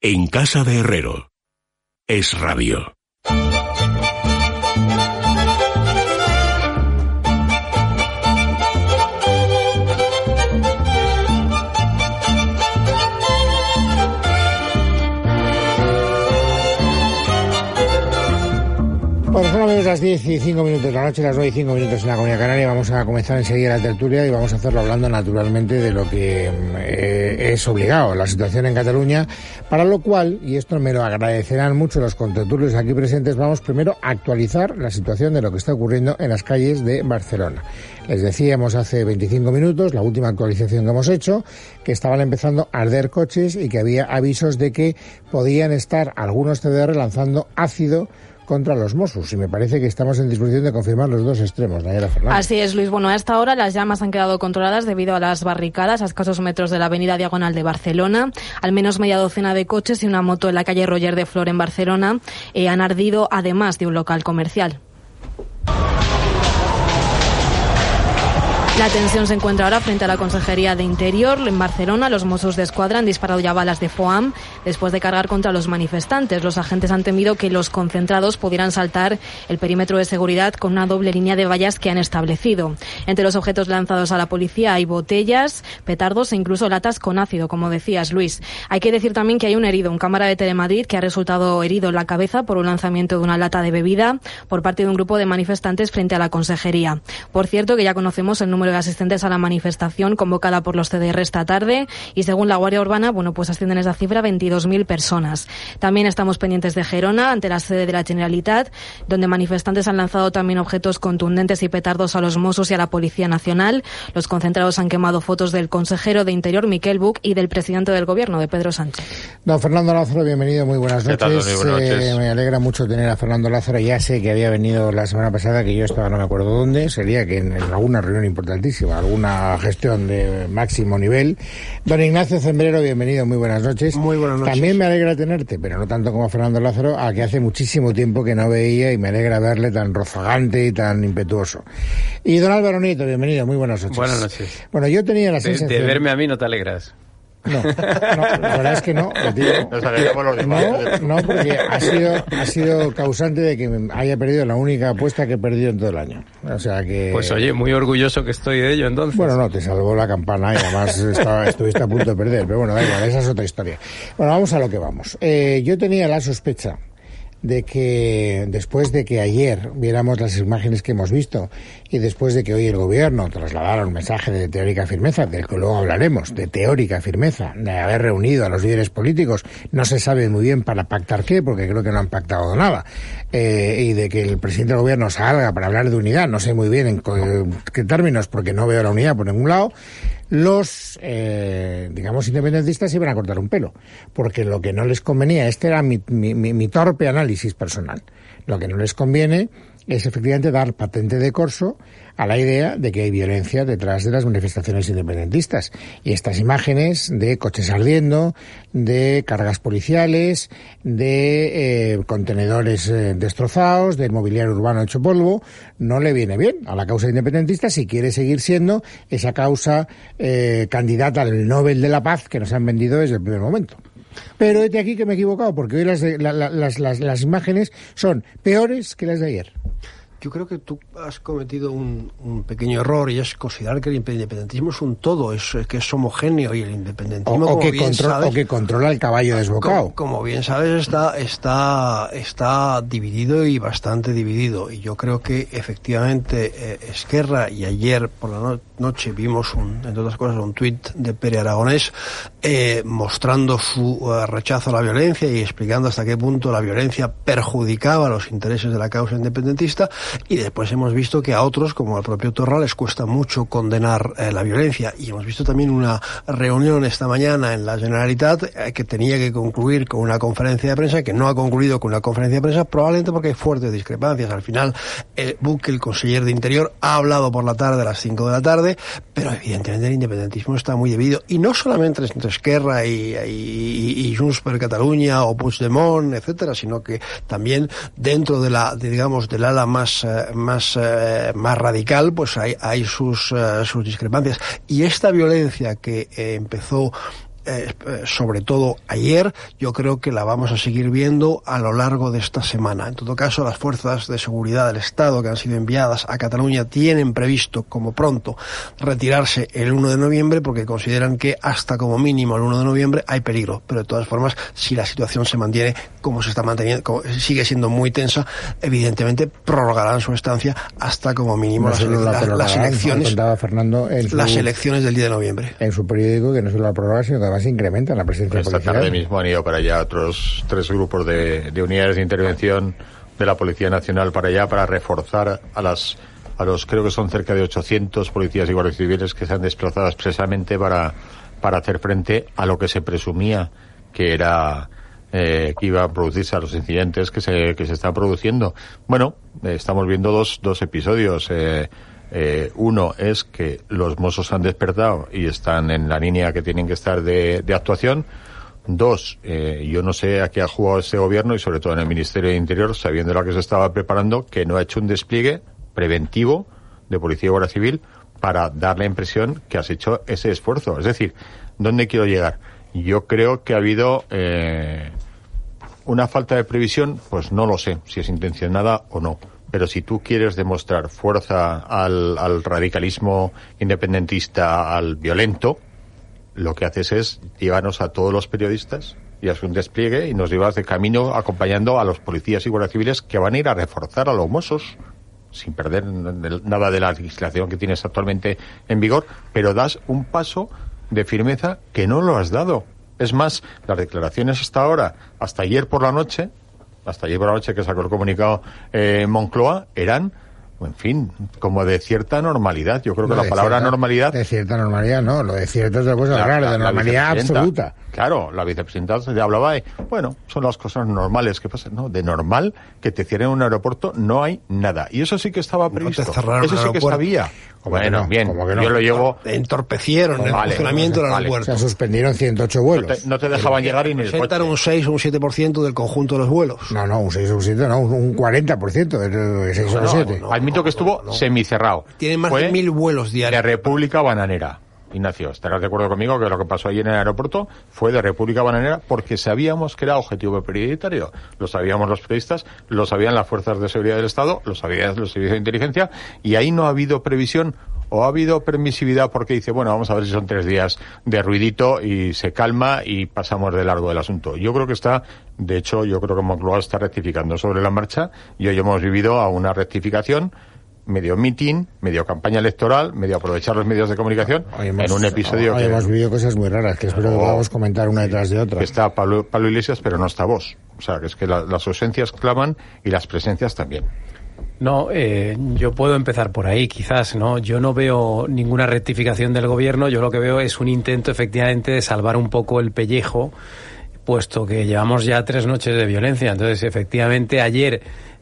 En casa de Herrero. Es Radio. Bueno, son amigos las 10 y 5 minutos de la noche, las 9 y 5 minutos en la Comunidad Canaria. Vamos a comenzar enseguida la tertulia y vamos a hacerlo hablando naturalmente de lo que es obligado, la situación en Cataluña, para lo cual, y esto me lo agradecerán mucho los contertulios aquí presentes, vamos primero a actualizar la situación de lo que está ocurriendo en las calles de Barcelona. Les decíamos hace 25 minutos, la última actualización que hemos hecho, que estaban empezando a arder coches y que había avisos de que podían estar algunos CDR lanzando ácido contra los Mossos, y me parece que estamos en disposición de confirmar los dos extremos. Nayara Fernández. Así es, Luis. Bueno, a esta hora las llamas han quedado controladas debido a las barricadas a escasos metros de la avenida Diagonal de Barcelona. Al menos media docena de coches y una moto en la calle Roger de Flor en Barcelona han ardido, además de un local comercial. La tensión se encuentra ahora frente a la Consejería de Interior. En Barcelona, los Mossos d'Esquadra han disparado ya balas de foam después de cargar contra los manifestantes. Los agentes han temido que los concentrados pudieran saltar el perímetro de seguridad con una doble línea de vallas que han establecido. Entre los objetos lanzados a la policía hay botellas, petardos e incluso latas con ácido, como decías, Luis. Hay que decir también que hay un herido, un cámara de Telemadrid, que ha resultado herido en la cabeza por un lanzamiento de una lata de bebida por parte de un grupo de manifestantes frente a la Consejería. Por cierto, que ya conocemos el número de asistentes a la manifestación convocada por los CDR esta tarde y según la Guardia Urbana, pues ascienden a esa cifra 22.000 personas. También estamos pendientes de Gerona, ante la sede de la Generalitat, donde manifestantes han lanzado también objetos contundentes y petardos a los Mossos y a la Policía Nacional. Los concentrados han quemado fotos del consejero de Interior, Miquel Buch, y del presidente del Gobierno, de Pedro Sánchez. Don Fernando Lázaro, bienvenido, muy buenas noches. ¿Qué tal, Tony? Buenas noches. Me alegra mucho tener a Fernando Lázaro. Ya sé que había venido la semana pasada, que yo estaba, no me acuerdo dónde, sería que en alguna reunión importantísima, alguna gestión de máximo nivel. Don Ignacio Zembrero, bienvenido, muy buenas noches. Muy buenas noches. También me alegra tenerte, pero no tanto como a Fernando Lázaro, a que hace muchísimo tiempo que no veía, y me alegra verle tan rozagante y tan impetuoso. Y don Álvaro Nieto, bienvenido, muy buenas noches. Buenas noches. Bueno, yo tenía la sensación... De verme a mí no te alegras. No, la verdad es que no, Nos alegramos los demás. No, porque ha sido causante de que haya perdido la única apuesta que he perdido en todo el año. O sea que... Pues oye, muy orgulloso que estoy de ello, entonces. Bueno, no, te salvó la campana y además estuviste a punto de perder, pero bueno, da igual, esa es otra historia. Bueno, vamos a lo que vamos. Yo tenía la sospecha de que después de que ayer viéramos las imágenes que hemos visto y después de que hoy el gobierno trasladara un mensaje de teórica firmeza, del que luego hablaremos, de teórica firmeza, de haber reunido a los líderes políticos, no se sabe muy bien para pactar qué, porque creo que no han pactado nada, y de que el presidente del gobierno salga para hablar de unidad, no sé muy bien en qué términos, porque no veo la unidad por ningún lado. Los, digamos, independentistas iban a cortar un pelo, porque lo que no les convenía, este era mi torpe análisis personal, lo que no les conviene es efectivamente dar patente de corso a la idea de que hay violencia detrás de las manifestaciones independentistas. Y estas imágenes de coches ardiendo, de cargas policiales, de contenedores destrozados, del mobiliario urbano hecho polvo, no le viene bien a la causa independentista si quiere seguir siendo esa causa candidata al Nobel de la Paz que nos han vendido desde el primer momento. Pero de aquí que me he equivocado, porque hoy las imágenes son peores que las de ayer. Yo creo que tú has cometido un pequeño error, y es considerar que el independentismo es un todo, es que es homogéneo, y el independentismo o que controla el caballo desbocado. Como bien sabes, está dividido, y bastante dividido, y yo creo que efectivamente Esquerra, y ayer por la noche vimos entre otras cosas un tuit de Pere Aragonés mostrando su rechazo a la violencia y explicando hasta qué punto la violencia perjudicaba los intereses de la causa independentista. Y después hemos visto que a otros, como al propio Torra, les cuesta mucho condenar la violencia. Y hemos visto también una reunión esta mañana en la Generalitat que tenía que concluir con una conferencia de prensa, que no ha concluido con una conferencia de prensa, probablemente porque hay fuertes discrepancias. Al final, Buch, el conseller de Interior, ha hablado por la tarde, a las 5 de la tarde, pero evidentemente el independentismo está muy dividido. Y no solamente entre Esquerra y Junts per Catalunya o Puigdemont, etcétera, sino que también dentro del ala más radical, pues hay sus discrepancias. Y esta violencia que empezó sobre todo ayer, yo creo que la vamos a seguir viendo a lo largo de esta semana. En todo caso, las fuerzas de seguridad del Estado que han sido enviadas a Cataluña tienen previsto, como pronto, retirarse el 1 de noviembre porque consideran que hasta como mínimo el 1 de noviembre hay peligro. Pero de todas formas, si la situación se mantiene como se está manteniendo, como sigue siendo muy tensa, evidentemente prorrogarán su estancia hasta como mínimo las elecciones. Fernando las elecciones del 10 de noviembre. En su periódico, que no solo la prórroga, sino que además incrementan la presencia policial. Esta tarde mismo han ido para allá otros 3 grupos de unidades de intervención de la Policía Nacional para allá, para reforzar a los creo que son cerca de 800 policías y guardias civiles que se han desplazado expresamente para hacer frente a lo que se presumía que era que iba a producirse, a los incidentes que se están produciendo. Bueno, estamos viendo dos episodios. Uno es que los Mossos han despertado y están en la línea que tienen que estar de actuación. 2, yo no sé a qué ha jugado este gobierno y sobre todo en el Ministerio de Interior, sabiendo lo que se estaba preparando, que no ha hecho un despliegue preventivo de Policía y Guardia Civil para dar la impresión que has hecho ese esfuerzo. Es decir, ¿dónde quiero llegar? Yo creo que ha habido una falta de previsión, pues no lo sé si es intencionada o no. Pero si tú quieres demostrar fuerza al radicalismo independentista, al violento, lo que haces es llevarnos a todos los periodistas y haces un despliegue y nos llevas de camino acompañando a los policías y guardias civiles que van a ir a reforzar a los Mossos sin perder nada de la legislación que tienes actualmente en vigor, pero das un paso de firmeza que no lo has dado. Es más, las declaraciones hasta ayer por la noche que sacó el comunicado Moncloa, eran, en fin, como de cierta normalidad. Yo creo que la palabra normalidad... De cierta normalidad, no, lo de cierta es otra cosa, claro, de normalidad absoluta. Claro, la vicepresidenta se hablaba de, bueno, son las cosas normales que pasan. No, de normal, que te cierren un aeropuerto, no hay nada. Y eso sí que estaba previsto. Eso sí que sabía. Bueno, no, bien, no? Yo lo llevo... Entorpecieron el funcionamiento del aeropuerto. Se suspendieron 108 vuelos. No te dejaban llegar ni el coche. Un 6 o un 7% del conjunto de los vuelos. No, un 6 o un 7, no, un 40% del 6 o un 7. Admito que estuvo semicerrado. Tienen más de 1.000 vuelos diarios. De República Bananera. Ignacio, estarás de acuerdo conmigo que lo que pasó ayer en el aeropuerto fue de República Bananera porque sabíamos que era objetivo prioritario. Lo sabíamos los periodistas, lo sabían las fuerzas de seguridad del Estado, lo sabían los servicios de inteligencia, y ahí no ha habido previsión o ha habido permisividad porque dice, bueno, vamos a ver si son 3 días de ruidito y se calma y pasamos de largo del asunto. Yo creo que de hecho, yo creo que Moncloa está rectificando sobre la marcha y hoy hemos vivido a una rectificación, medio meeting, medio campaña electoral, medio aprovechar los medios de comunicación en un episodio que... Hemos vivido cosas muy raras que espero que podamos comentar una detrás de otra. Que está Pablo Iglesias, pero no está vos. O sea, que es que las ausencias claman y las presencias también. No, yo puedo empezar por ahí, quizás, ¿no? Yo no veo ninguna rectificación del gobierno, yo lo que veo es un intento, efectivamente, de salvar un poco el pellejo, puesto que llevamos ya 3 noches de violencia. Entonces, efectivamente, ayer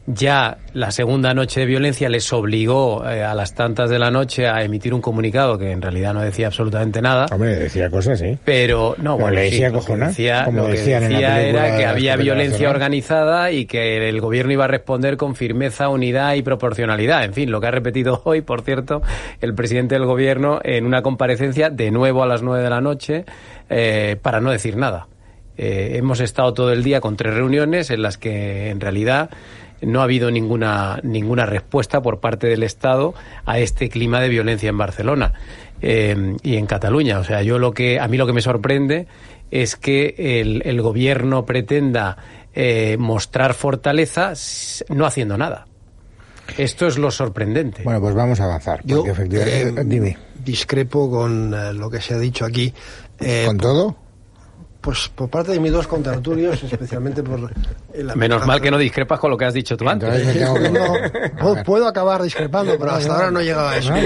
ya la segunda noche de violencia les obligó a las tantas de la noche a emitir un comunicado que en realidad no decía absolutamente nada. Hombre, decía cosas, sí. Pero, no, bueno, le decía cojones. Lo que decía era que había violencia organizada y que el gobierno iba a responder con firmeza, unidad y proporcionalidad. En fin, lo que ha repetido hoy, por cierto, el presidente del gobierno en una comparecencia, de nuevo a las 9 de la noche, para no decir nada. Hemos estado todo el día con 3 reuniones en las que, en realidad, no ha habido ninguna respuesta por parte del Estado a este clima de violencia en Barcelona y en Cataluña. O sea, a mí lo que me sorprende es que el gobierno pretenda mostrar fortaleza no haciendo nada. Esto es lo sorprendente. Bueno, pues vamos a avanzar. Yo dime. Discrepo con lo que se ha dicho aquí. ¿Con todo? Pues por parte de mis 2 contertulios, especialmente por... Menos mal que no discrepas con lo que has dicho tú antes. Puedo acabar discrepando, pero hasta ahora no he llegado a eso.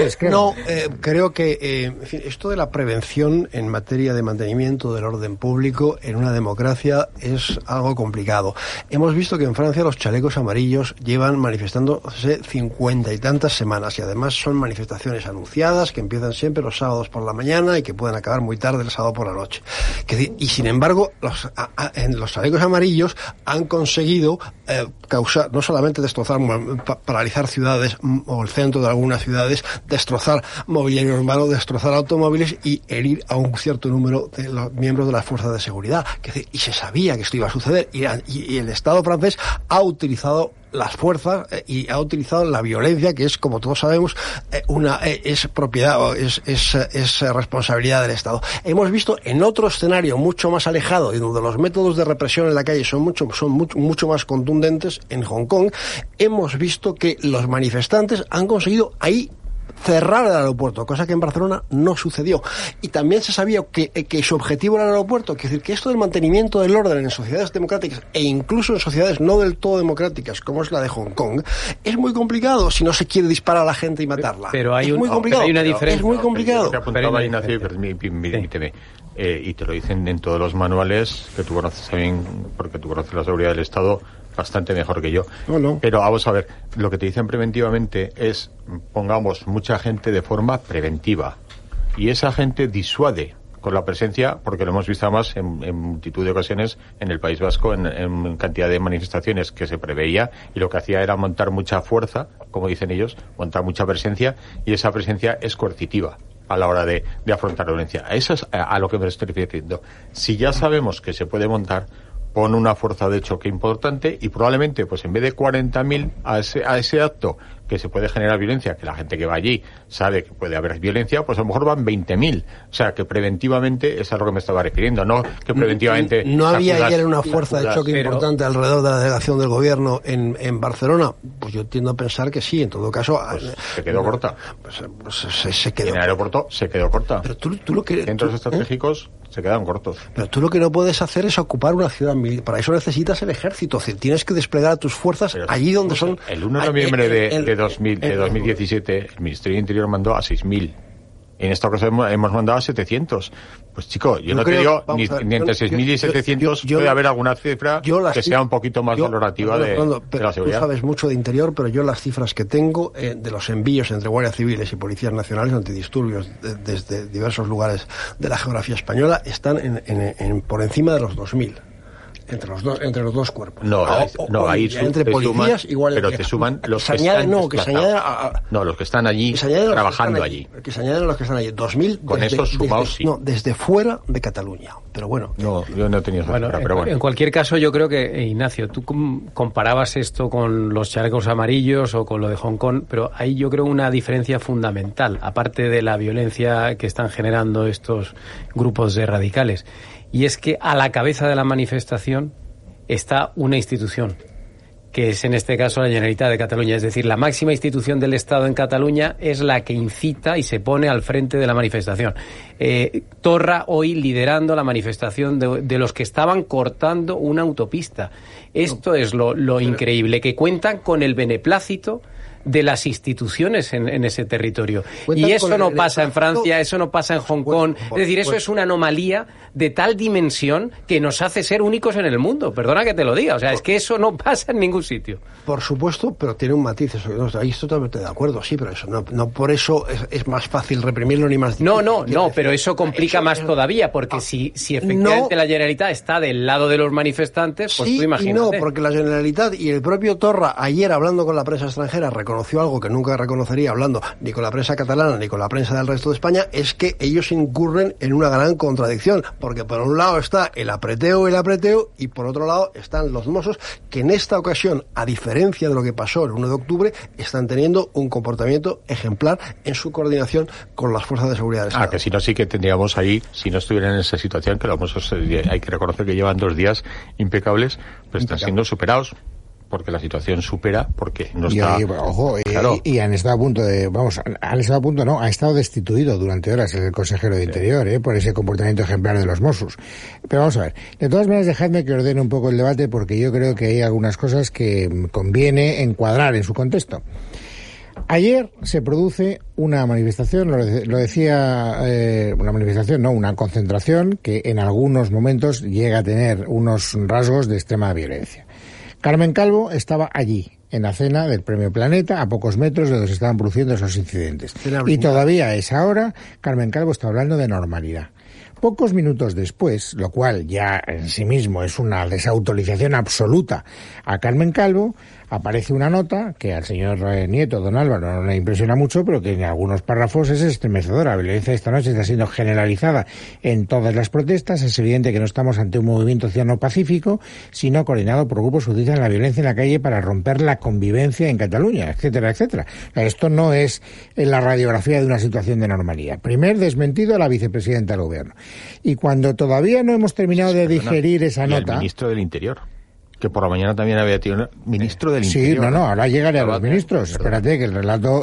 Creo que en fin, esto de la prevención en materia de mantenimiento del orden público en una democracia es algo complicado. Hemos visto que en Francia los chalecos amarillos llevan manifestándose 50 y tantas semanas y además son manifestaciones anunciadas que empiezan siempre los sábados por la mañana y que pueden acabar muy tarde el sábado por la noche. Y sin embargo, los chalecos amarillos han conseguido causar, no solamente destrozar, paralizar ciudades o el centro de algunas ciudades, destrozar mobiliario urbano, destrozar automóviles y herir a un cierto número de los miembros de las fuerzas de seguridad. Y se sabía que esto iba a suceder y el Estado francés ha utilizado las fuerzas y ha utilizado la violencia, que es, como todos sabemos, es propiedad, es responsabilidad del Estado. Hemos visto en otro escenario mucho más alejado y donde los métodos de represión en la calle son mucho más contundentes, en Hong Kong, hemos visto que los manifestantes han conseguido ahí cerrar el aeropuerto, cosa que en Barcelona no sucedió. Y también se sabía que su objetivo era el aeropuerto, es decir, que esto del mantenimiento del orden en sociedades democráticas e incluso en sociedades no del todo democráticas, como es la de Hong Kong, es muy complicado si no se quiere disparar a la gente y matarla. Pero hay muy complicado. Hay una diferencia. Es muy complicado. Lo que apuntaba Ignacio, permíteme, y te lo dicen en todos los manuales, que tú conoces también, porque tú conoces la seguridad del Estado bastante mejor que yo. No. Pero vamos a ver, lo que te dicen preventivamente es, pongamos mucha gente de forma preventiva. Y esa gente disuade con la presencia, porque lo hemos visto además en multitud de ocasiones en el País Vasco, en cantidad de manifestaciones que se preveía, y lo que hacía era montar mucha fuerza, como dicen ellos, montar mucha presencia, y esa presencia es coercitiva a la hora de afrontar la violencia. A eso es a lo que me estoy refiriendo. Si ya sabemos que se puede montar, pon una fuerza de choque importante y probablemente, pues en vez de 40.000 a ese acto que se puede generar violencia, que la gente que va allí sabe que puede haber violencia, pues a lo mejor van 20.000. O sea, que preventivamente es a lo que me estaba refiriendo, no que preventivamente... ¿No había ayer una fuerza de choque importante alrededor de la delegación del gobierno en Barcelona? Pues yo tiendo a pensar que sí, en todo caso... Pues se quedó corta. Se quedó. En el aeropuerto se quedó corta. Pero tú lo que... Centros estratégicos se quedan cortos. Pero tú lo que no puedes hacer es ocupar una ciudad militar. Para eso necesitas el ejército. Es decir, tienes que desplegar a tus fuerzas allí donde son... El 1 de noviembre de 2017, el Ministerio de Interior mandó a 6.000. En esta ocasión hemos mandado a 700. Pues chico, yo no te digo, ni entre 6.000 y 700 puede haber alguna cifra que sea un poquito más valorativa de la seguridad. Tú sabes mucho de interior, pero yo las cifras que tengo de los envíos entre guardias civiles y policías nacionales antidisturbios desde diversos lugares de la geografía española están por encima de los 2.000. Entre los dos cuerpos. Ahí entre policías igual, pero te suman los que están los que están allí trabajando allí. Que se añaden los que están allí. 2.000 con esos sumados, sí. No, desde fuera de Cataluña. Pero bueno. No, yo no tenía esa cifra, pero bueno. En cualquier caso, yo creo que, Ignacio, tú comparabas esto con los chalecos amarillos o con lo de Hong Kong, pero hay yo creo una diferencia fundamental, aparte de la violencia que están generando estos grupos de radicales. Y es que a la cabeza de la manifestación está una institución, que es en este caso la Generalitat de Cataluña. Es decir, la máxima institución del Estado en Cataluña es la que incita y se pone al frente de la manifestación. Torra hoy liderando la manifestación de los que estaban cortando una autopista. Esto es lo increíble, que cuentan con el beneplácito de las instituciones en ese territorio. Y eso no pasa en Francia, eso no pasa en Hong Kong. Es decir, eso es una anomalía de tal dimensión que nos hace ser únicos en el mundo. Perdona que te lo diga. O sea, es que eso no pasa en ningún sitio. Por supuesto, pero tiene un matiz. Ahí estoy totalmente de acuerdo, sí, pero eso no por eso es más fácil reprimirlo ni más difícil. No, pero eso complica más todavía, porque si efectivamente la Generalitat está del lado de los manifestantes, pues sí, tú imagínate. Y no, porque la Generalitat y el propio Torra, ayer hablando con la prensa extranjera, reconoció algo que nunca reconocería hablando ni con la prensa catalana ni con la prensa del resto de España, es que ellos incurren en una gran contradicción, porque por un lado está el apreteo y por otro lado están los Mossos, que en esta ocasión, a diferencia de lo que pasó el 1 de octubre, están teniendo un comportamiento ejemplar en su coordinación con las fuerzas de seguridad del Estado. Que si no, sí que tendríamos ahí, si no estuvieran en esa situación, que los Mossos hay que reconocer que llevan 2 días impecables, pues están siendo superados, porque la situación supera, porque no está... Y han estado a punto ha estado destituido durante horas el consejero de Interior, por ese comportamiento ejemplar de los Mossos. Pero vamos a ver, de todas maneras, dejadme que ordene un poco el debate, porque yo creo que hay algunas cosas que conviene encuadrar en su contexto. Ayer se produce una manifestación, lo decía, una concentración que en algunos momentos llega a tener unos rasgos de extrema violencia. Carmen Calvo estaba allí, en la cena del Premio Planeta, a pocos metros de donde se estaban produciendo esos incidentes. Y todavía a esa hora, Carmen Calvo está hablando de normalidad. Pocos minutos después, lo cual ya en sí mismo es una desautorización absoluta a Carmen Calvo, aparece una nota que al señor Nieto, don Álvaro, no le impresiona mucho, pero que en algunos párrafos es estremecedora. La violencia de esta noche está siendo generalizada en todas las protestas. Es evidente que no estamos ante un movimiento ciudadano pacífico, sino coordinado por grupos que utilizan la violencia en la calle para romper la convivencia en Cataluña, etcétera, etcétera. Esto no es la radiografía de una situación de normalidad. Primer desmentido a la vicepresidenta del Gobierno. Y cuando todavía no hemos terminado de digerir esa nota... el ministro del Interior, que por la mañana también había tenido ministro del Interior. Sí, ahora llegaré a los ministros. Espérate, que el relato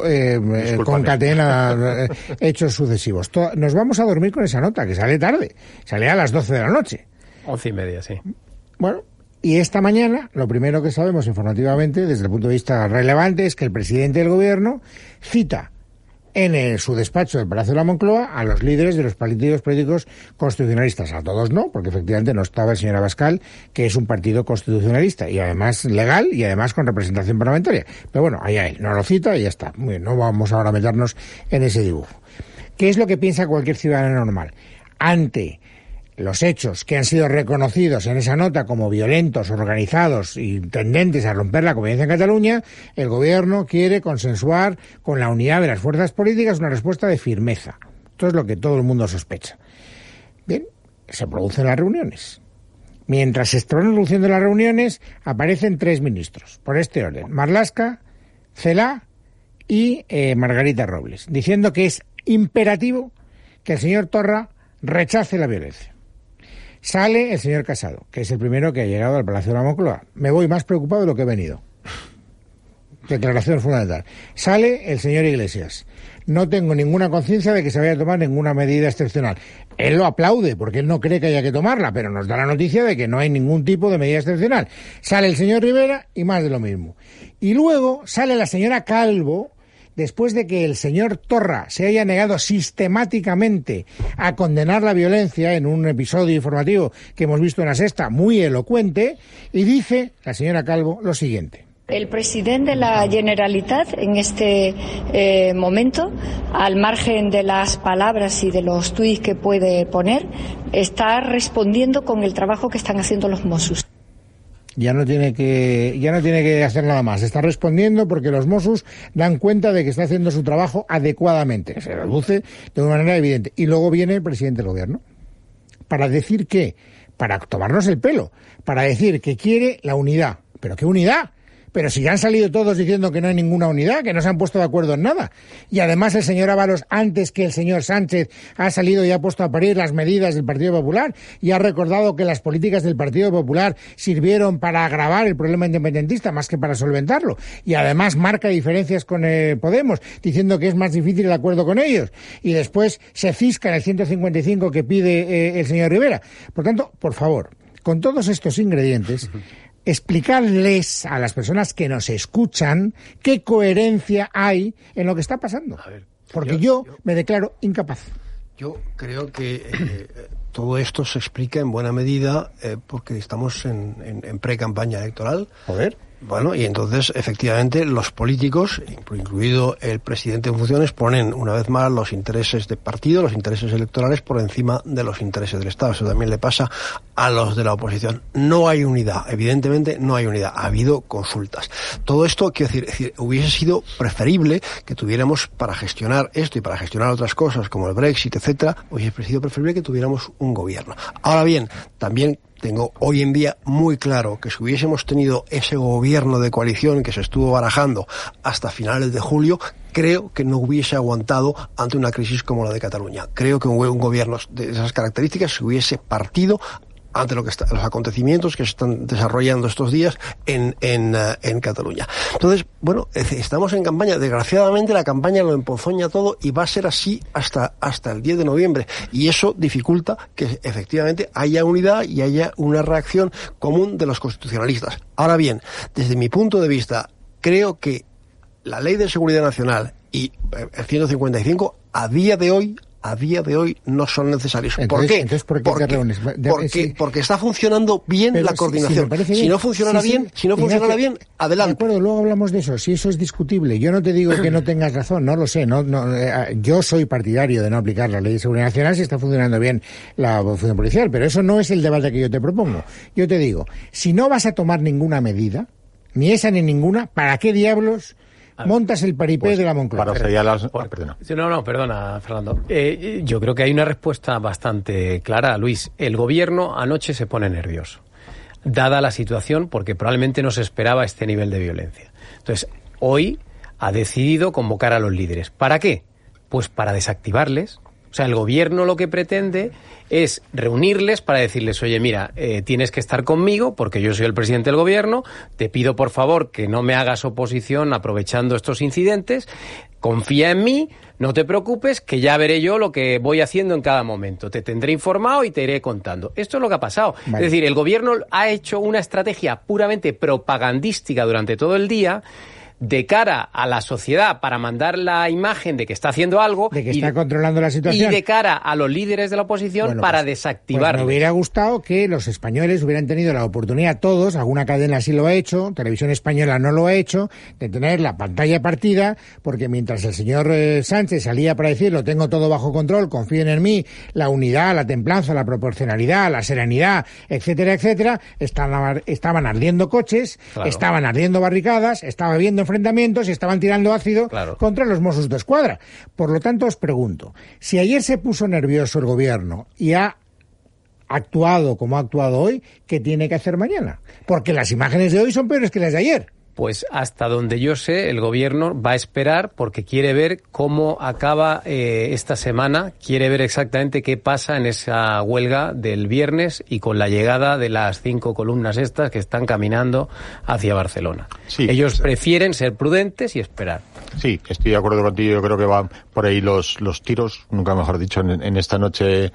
concatena hechos sucesivos. Nos vamos a dormir con esa nota, que sale tarde. Sale a las 12 de la noche. 11:30, sí. Bueno, y esta mañana, lo primero que sabemos informativamente, desde el punto de vista relevante, es que el presidente del Gobierno cita en su despacho del Palacio de la Moncloa a los líderes de los partidos políticos constitucionalistas. A todos no, porque efectivamente no estaba el señor Abascal, que es un partido constitucionalista y además legal y además con representación parlamentaria. Pero bueno, allá él, no lo cita y ya está. Muy bien, no vamos ahora a meternos en ese dibujo. ¿Qué es lo que piensa cualquier ciudadano normal? Ante los hechos que han sido reconocidos en esa nota como violentos, organizados y tendentes a romper la convivencia en Cataluña, el Gobierno quiere consensuar con la unidad de las fuerzas políticas una respuesta de firmeza. Esto es lo que todo el mundo sospecha. Bien, se producen las reuniones. Mientras se están produciendo las reuniones, aparecen 3 ministros, por este orden: Marlaska, Celaá y Margarita Robles, diciendo que es imperativo que el señor Torra rechace la violencia. Sale el señor Casado, que es el primero que ha llegado al Palacio de la Moncloa. Me voy más preocupado de lo que he venido. Declaración fundamental. Sale el señor Iglesias. No tengo ninguna conciencia de que se vaya a tomar ninguna medida excepcional. Él lo aplaude porque él no cree que haya que tomarla, pero nos da la noticia de que no hay ningún tipo de medida excepcional. Sale el señor Rivera y más de lo mismo. Y luego sale la señora Calvo, después de que el señor Torra se haya negado sistemáticamente a condenar la violencia en un episodio informativo que hemos visto en La Sexta, muy elocuente, y dice la señora Calvo lo siguiente. El presidente de la Generalitat en este momento, al margen de las palabras y de los tuits que puede poner, está respondiendo con el trabajo que están haciendo los Mossos. Ya no tiene que hacer nada más. Está respondiendo porque los Mossos dan cuenta de que está haciendo su trabajo adecuadamente. Se reduce de una manera evidente. Y luego viene el presidente del Gobierno para decir que, para tomarnos el pelo, para decir que quiere la unidad. ¿Pero qué unidad? Pero si ya han salido todos diciendo que no hay ninguna unidad, que no se han puesto de acuerdo en nada. Y además el señor Ábalos, antes que el señor Sánchez, ha salido y ha puesto a parir las medidas del Partido Popular y ha recordado que las políticas del Partido Popular sirvieron para agravar el problema independentista más que para solventarlo. Y además marca diferencias con Podemos, diciendo que es más difícil el acuerdo con ellos. Y después se cisca en el 155 que pide el señor Rivera. Por tanto, por favor, con todos estos ingredientes, explicarles a las personas que nos escuchan qué coherencia hay en lo que está pasando. Porque yo me declaro incapaz. Yo creo que todo esto se explica en buena medida porque estamos en pre-campaña electoral. Joder. Bueno, y entonces, efectivamente, los políticos, incluido el presidente en funciones, ponen una vez más los intereses de partido, los intereses electorales, por encima de los intereses del Estado. Eso también le pasa a los de la oposición. No hay unidad, evidentemente no hay unidad. Ha habido consultas. Todo esto, quiero decir, hubiese sido preferible que tuviéramos, para gestionar esto y para gestionar otras cosas como el Brexit, etcétera, hubiese sido preferible que tuviéramos un gobierno. Ahora bien, también tengo hoy en día muy claro que si hubiésemos tenido ese gobierno de coalición que se estuvo barajando hasta finales de julio, creo que no hubiese aguantado ante una crisis como la de Cataluña. Creo que un gobierno de esas características se hubiese partido ante los acontecimientos que se están desarrollando estos días en Cataluña. Entonces, bueno, estamos en campaña. Desgraciadamente la campaña lo emponzoña todo y va a ser así hasta el 10 de noviembre. Y eso dificulta que efectivamente haya unidad y haya una reacción común de los constitucionalistas. Ahora bien, desde mi punto de vista, creo que la Ley de Seguridad Nacional y el 155 a día de hoy a día de hoy no son necesarios. Entonces, ¿Por qué? Entonces, ¿por qué te reúnes? Porque está funcionando bien la coordinación. Si no funcionara bien, adelante. De acuerdo, luego hablamos de eso. Si eso es discutible, yo no te digo que no tengas razón, no lo sé. Yo soy partidario de no aplicar la Ley de Seguridad Nacional si está funcionando bien la función policial, pero eso no es el debate que yo te propongo. Yo te digo, si no vas a tomar ninguna medida, ni esa ni ninguna, ¿para qué diablos montas el paripé de la Moncloa? Perdona, Fernando. Yo creo que hay una respuesta bastante clara, Luis. El gobierno anoche se pone nervioso, dada la situación, porque probablemente no se esperaba este nivel de violencia. Entonces, hoy ha decidido convocar a los líderes. ¿Para qué? Pues para desactivarles. O sea, el gobierno lo que pretende es reunirles para decirles, oye, mira, tienes que estar conmigo porque yo soy el presidente del gobierno, te pido por favor que no me hagas oposición aprovechando estos incidentes, confía en mí, no te preocupes, que ya veré yo lo que voy haciendo en cada momento, te tendré informado y te iré contando. Esto es lo que ha pasado. Vale. Es decir, el gobierno ha hecho una estrategia puramente propagandística durante todo el día, de cara a la sociedad para mandar la imagen de que está haciendo algo, de que está controlando la situación, y de cara a los líderes de la oposición para desactivarlo. Pues me hubiera gustado que los españoles hubieran tenido la oportunidad, todos, alguna cadena sí lo ha hecho, Televisión Española no lo ha hecho, de tener la pantalla partida, porque mientras el señor Sánchez salía para decir lo tengo todo bajo control, confíen en mí, la unidad, la templanza, la proporcionalidad, la serenidad, etcétera, etcétera, estaban ardiendo coches, claro, estaban ardiendo barricadas, estaba habiendo enfrentamientos y estaban tirando ácido, claro, contra los Mossos de Escuadra. Por lo tanto, os pregunto, si ayer se puso nervioso el gobierno y ha actuado como ha actuado hoy, ¿qué tiene que hacer mañana? Porque las imágenes de hoy son peores que las de ayer. Pues hasta donde yo sé, el gobierno va a esperar porque quiere ver cómo acaba esta semana, quiere ver exactamente qué pasa en esa huelga del viernes y con la llegada de las 5 columnas estas que están caminando hacia Barcelona. Sí, ellos prefieren ser prudentes y esperar. Sí, estoy de acuerdo contigo. Yo creo que van por ahí los tiros, nunca mejor dicho, en esta noche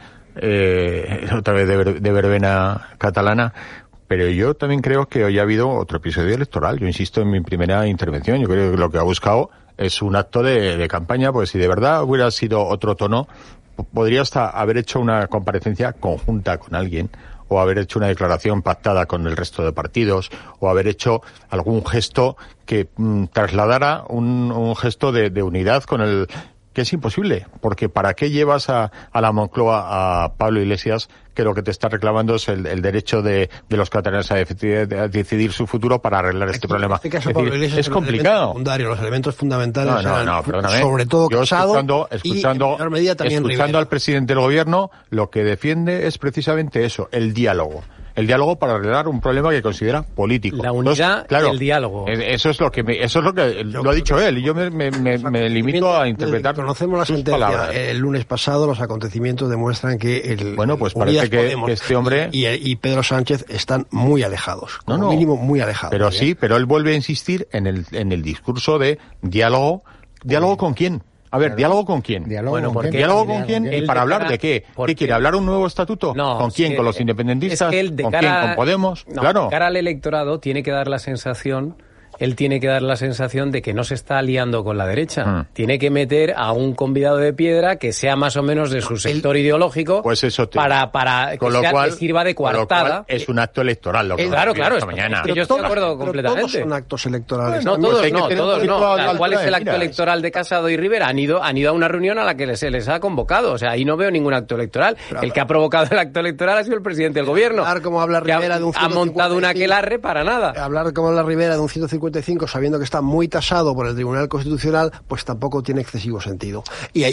otra vez de verbena catalana. Pero yo también creo que hoy ha habido otro episodio electoral. Yo insisto en mi primera intervención. Yo creo que lo que ha buscado es un acto de campaña, pues si de verdad hubiera sido otro tono, podría hasta haber hecho una comparecencia conjunta con alguien, o haber hecho una declaración pactada con el resto de partidos, o haber hecho algún gesto que trasladara un gesto de unidad con el... que es imposible, porque ¿para qué llevas a la Moncloa a Pablo Iglesias, que lo que te está reclamando es el derecho de los catalanes a decidir su futuro para arreglar este problema? En este caso, Pablo Iglesias es complicado. Los elementos fundamentales perdóname. Sobre todo Casado, escuchando al presidente del gobierno, lo que defiende es precisamente eso, el diálogo. El diálogo para arreglar un problema que considera político. La unidad y el diálogo. Eso es lo que lo ha dicho él, y yo me limito a interpretar. Conocemos la sentencia. Palabras. El lunes pasado los acontecimientos demuestran que pues parece que este hombre y Pedro Sánchez están muy alejados, como mínimo muy alejados. Pero sí, pero él vuelve a insistir en el discurso de diálogo. ¿Diálogo con quién? A ver, ¿diálogo con quién? ¿Diálogo con quién? ¿Y para hablar de qué? ¿Qué quiere? ¿Hablar un nuevo estatuto? No, ¿Con quién? ¿Con los independentistas? Es que él ¿Con quién? ¿Con Podemos? No, claro. De cara al electorado tiene que dar la sensación... Él tiene que dar la sensación de que no se está aliando con la derecha. Tiene que meter a un convidado de piedra que sea más o menos de su sector ideológico, pues eso para que sirva de coartada. Es un acto electoral lo que claro, mañana. Es que yo estoy de acuerdo completamente. Todos son actos electorales. No, todos no. ¿Cuál es el acto electoral de Casado y Rivera? Han ido a una reunión a la que se les ha convocado. O sea, ahí no veo ningún acto electoral. El que ha provocado el acto electoral ha sido el presidente del gobierno. Hablar como habla Rivera de un 155, ha montado una aquelarre para nada. Hablar como habla Rivera de un 155 sabiendo que está muy tasado por el Tribunal Constitucional, pues tampoco tiene excesivo sentido.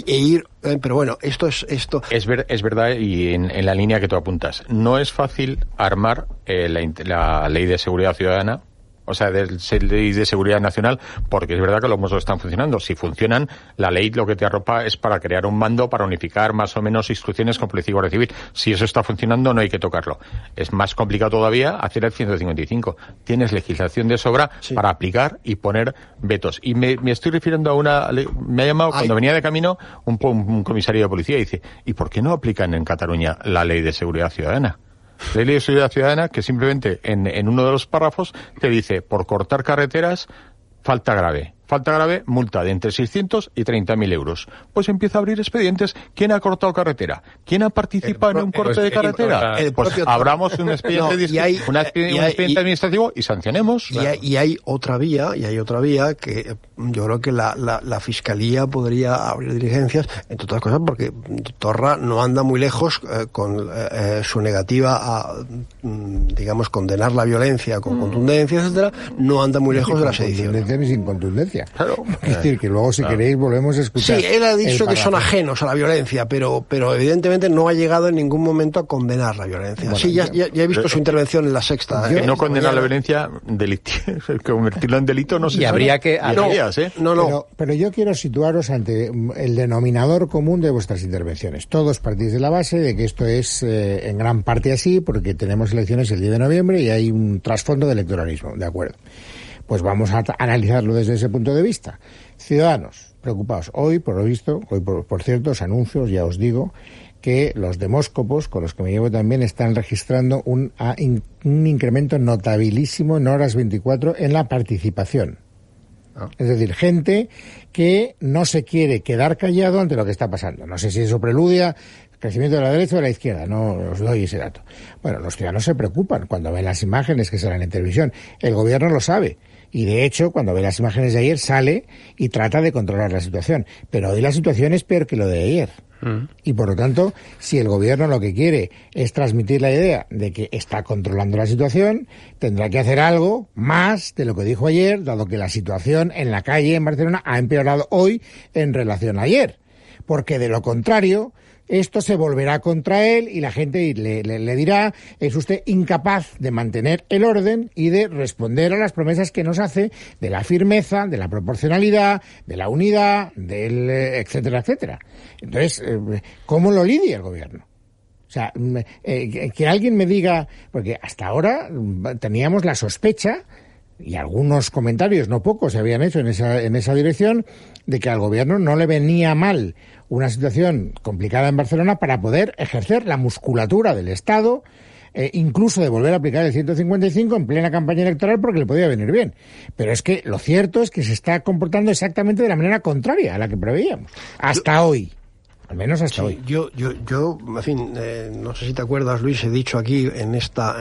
Pero bueno, esto es verdad, y en la línea que tú apuntas, no es fácil armar la ley de seguridad ciudadana, o sea, de ley de seguridad nacional, porque es verdad que los Mossos están funcionando. Si funcionan, la ley lo que te arropa es para crear un mando, para unificar más o menos instrucciones con policía y guardia civil. Si eso está funcionando, no hay que tocarlo. Es más complicado todavía hacer el 155. Tienes legislación de sobra para aplicar y poner vetos. Y me estoy refiriendo a me ha llamado cuando venía de camino un comisario de policía y dice, ¿y por qué no aplican en Cataluña la ley de seguridad ciudadana? La ley de seguridad ciudadana que simplemente en uno de los párrafos te dice, por cortar carreteras, falta grave. falta grave, multa de entre 600 y 30.000 euros. Pues empieza a abrir expedientes. ¿Quién ha cortado carretera? ¿Quién ha participado en un corte de carretera? Pues abramos un expediente administrativo y sancionemos. Y hay otra vía que yo creo que la Fiscalía podría abrir diligencias, entre otras cosas porque Torra no anda muy lejos con su negativa a, digamos, condenar la violencia con contundencia, etcétera, no anda muy lejos de la sedición. Ni sin contundencia. Claro. Es decir, que luego, si queréis, volvemos a escuchar. Sí, él ha dicho que son ajenos a la violencia, pero evidentemente no ha llegado en ningún momento a condenar la violencia. Bueno, sí, ya he visto su intervención en La Sexta. No condenar la violencia, convertirlo en delito, no sé. Y habría que... Pero yo quiero situaros ante el denominador común de vuestras intervenciones. Todos partís de la base de que esto es en gran parte así, porque tenemos elecciones el 10 de noviembre y hay un trasfondo de electoralismo, ¿de acuerdo? Pues vamos a analizarlo desde ese punto de vista. Ciudadanos, preocupados. Hoy, por lo visto, por ciertos anuncios, ya os digo, que los demóscopos, con los que me llevo también, están registrando un incremento notabilísimo en horas 24 en la participación. Es decir, gente que no se quiere quedar callado ante lo que está pasando. No sé si eso preludia el crecimiento de la derecha o de la izquierda, no os doy ese dato. Bueno, los ciudadanos se preocupan cuando ven las imágenes que salen en televisión. El gobierno lo sabe. Y de hecho, cuando ve las imágenes de ayer, sale y trata de controlar la situación. Pero hoy la situación es peor que lo de ayer. Y por lo tanto, si el gobierno lo que quiere es transmitir la idea de que está controlando la situación, tendrá que hacer algo más de lo que dijo ayer, dado que la situación en la calle en Barcelona ha empeorado hoy en relación a ayer. Porque de lo contrario, esto se volverá contra él y la gente le dirá: es usted incapaz de mantener el orden y de responder a las promesas que nos hace de la firmeza, de la proporcionalidad, de la unidad, del etcétera, etcétera. Entonces, ¿cómo lo lidia el gobierno? O sea, que alguien me diga, porque hasta ahora teníamos la sospecha, y algunos comentarios, no pocos, se habían hecho en esa dirección, de que al gobierno no le venía mal una situación complicada en Barcelona para poder ejercer la musculatura del Estado, incluso de volver a aplicar el 155 en plena campaña electoral, porque le podía venir bien. Pero es que lo cierto es que se está comportando exactamente de la manera contraria a la que preveíamos, hasta hoy. Al menos hasta hoy. Yo, en fin, no sé si te acuerdas, Luis, he dicho aquí en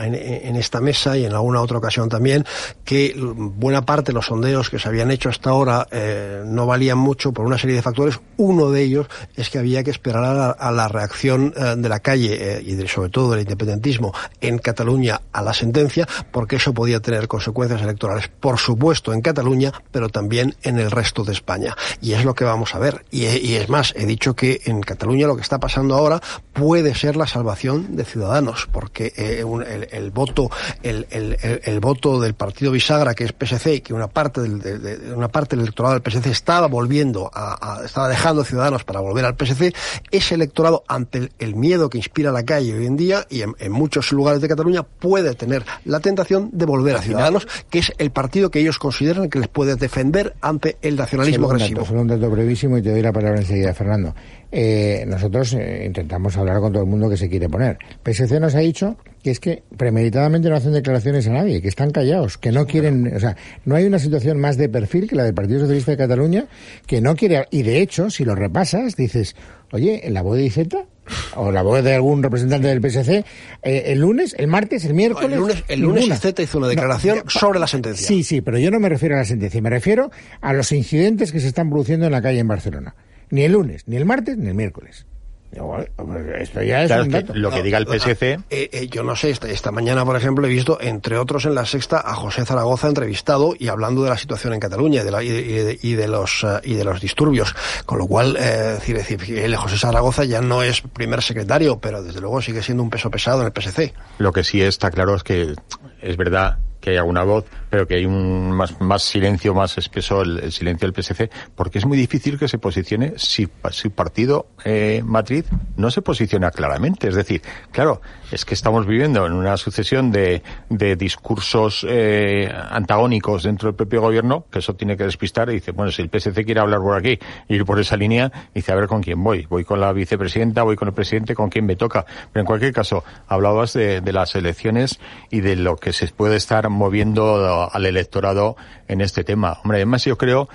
esta mesa y en alguna otra ocasión también que buena parte de los sondeos que se habían hecho hasta ahora no valían mucho por una serie de factores. Uno de ellos es que había que esperar a la reacción de la calle y sobre todo del independentismo en Cataluña a la sentencia, porque eso podía tener consecuencias electorales, por supuesto en Cataluña, pero también en el resto de España. Y es lo que vamos a ver. Y es más, he dicho que en Cataluña lo que está pasando ahora puede ser la salvación de Ciudadanos, porque el voto del partido bisagra, que es PSC, y que una parte del electorado del PSC estaba dejando Ciudadanos para volver al PSC, ese electorado, ante el miedo que inspira la calle hoy en día y en muchos lugares de Cataluña, puede tener la tentación de volver a Ciudadanos, que es el partido que ellos consideran que les puede defender ante el nacionalismo agresivo. Solo un dato brevísimo y te doy la palabra enseguida, Fernando. Nosotros intentamos hablar con todo el mundo que se quiere poner. PSC nos ha dicho que es que premeditadamente no hacen declaraciones a nadie, que están callados, que no quieren, o sea, no hay una situación más de perfil que la del Partido Socialista de Cataluña, que no quiere, y de hecho, si lo repasas, dices, oye, en la voz de Iceta, o la voz de algún representante del PSC, el lunes, el martes, el miércoles... El lunes Iceta hizo una declaración sobre la sentencia. Sí, pero yo no me refiero a la sentencia, me refiero a los incidentes que se están produciendo en la calle en Barcelona. Ni el lunes, ni el martes, ni el miércoles. Esto ya es un dato. Lo que diga el PSC... yo no sé, esta mañana, por ejemplo, he visto, entre otros en La Sexta, a José Zaragoza entrevistado y hablando de la situación en Cataluña y de los disturbios. Con lo cual, José Zaragoza ya no es primer secretario, pero desde luego sigue siendo un peso pesado en el PSC. Lo que sí está claro es que es verdad que hay alguna voz, pero que hay un más silencio, más espeso el silencio del PSC, porque es muy difícil que se posicione si su partido matriz no se posiciona claramente. Es decir, claro, es que estamos viviendo en una sucesión de discursos antagónicos dentro del propio gobierno, que eso tiene que despistar, y dice, bueno, si el PSC quiere hablar por aquí, ir por esa línea, dice, a ver con quién voy con la vicepresidenta, voy con el presidente, con quién me toca. Pero en cualquier caso, hablabas de las elecciones y de lo que se puede estar moviendo al electorado en este tema. Hombre, además yo creo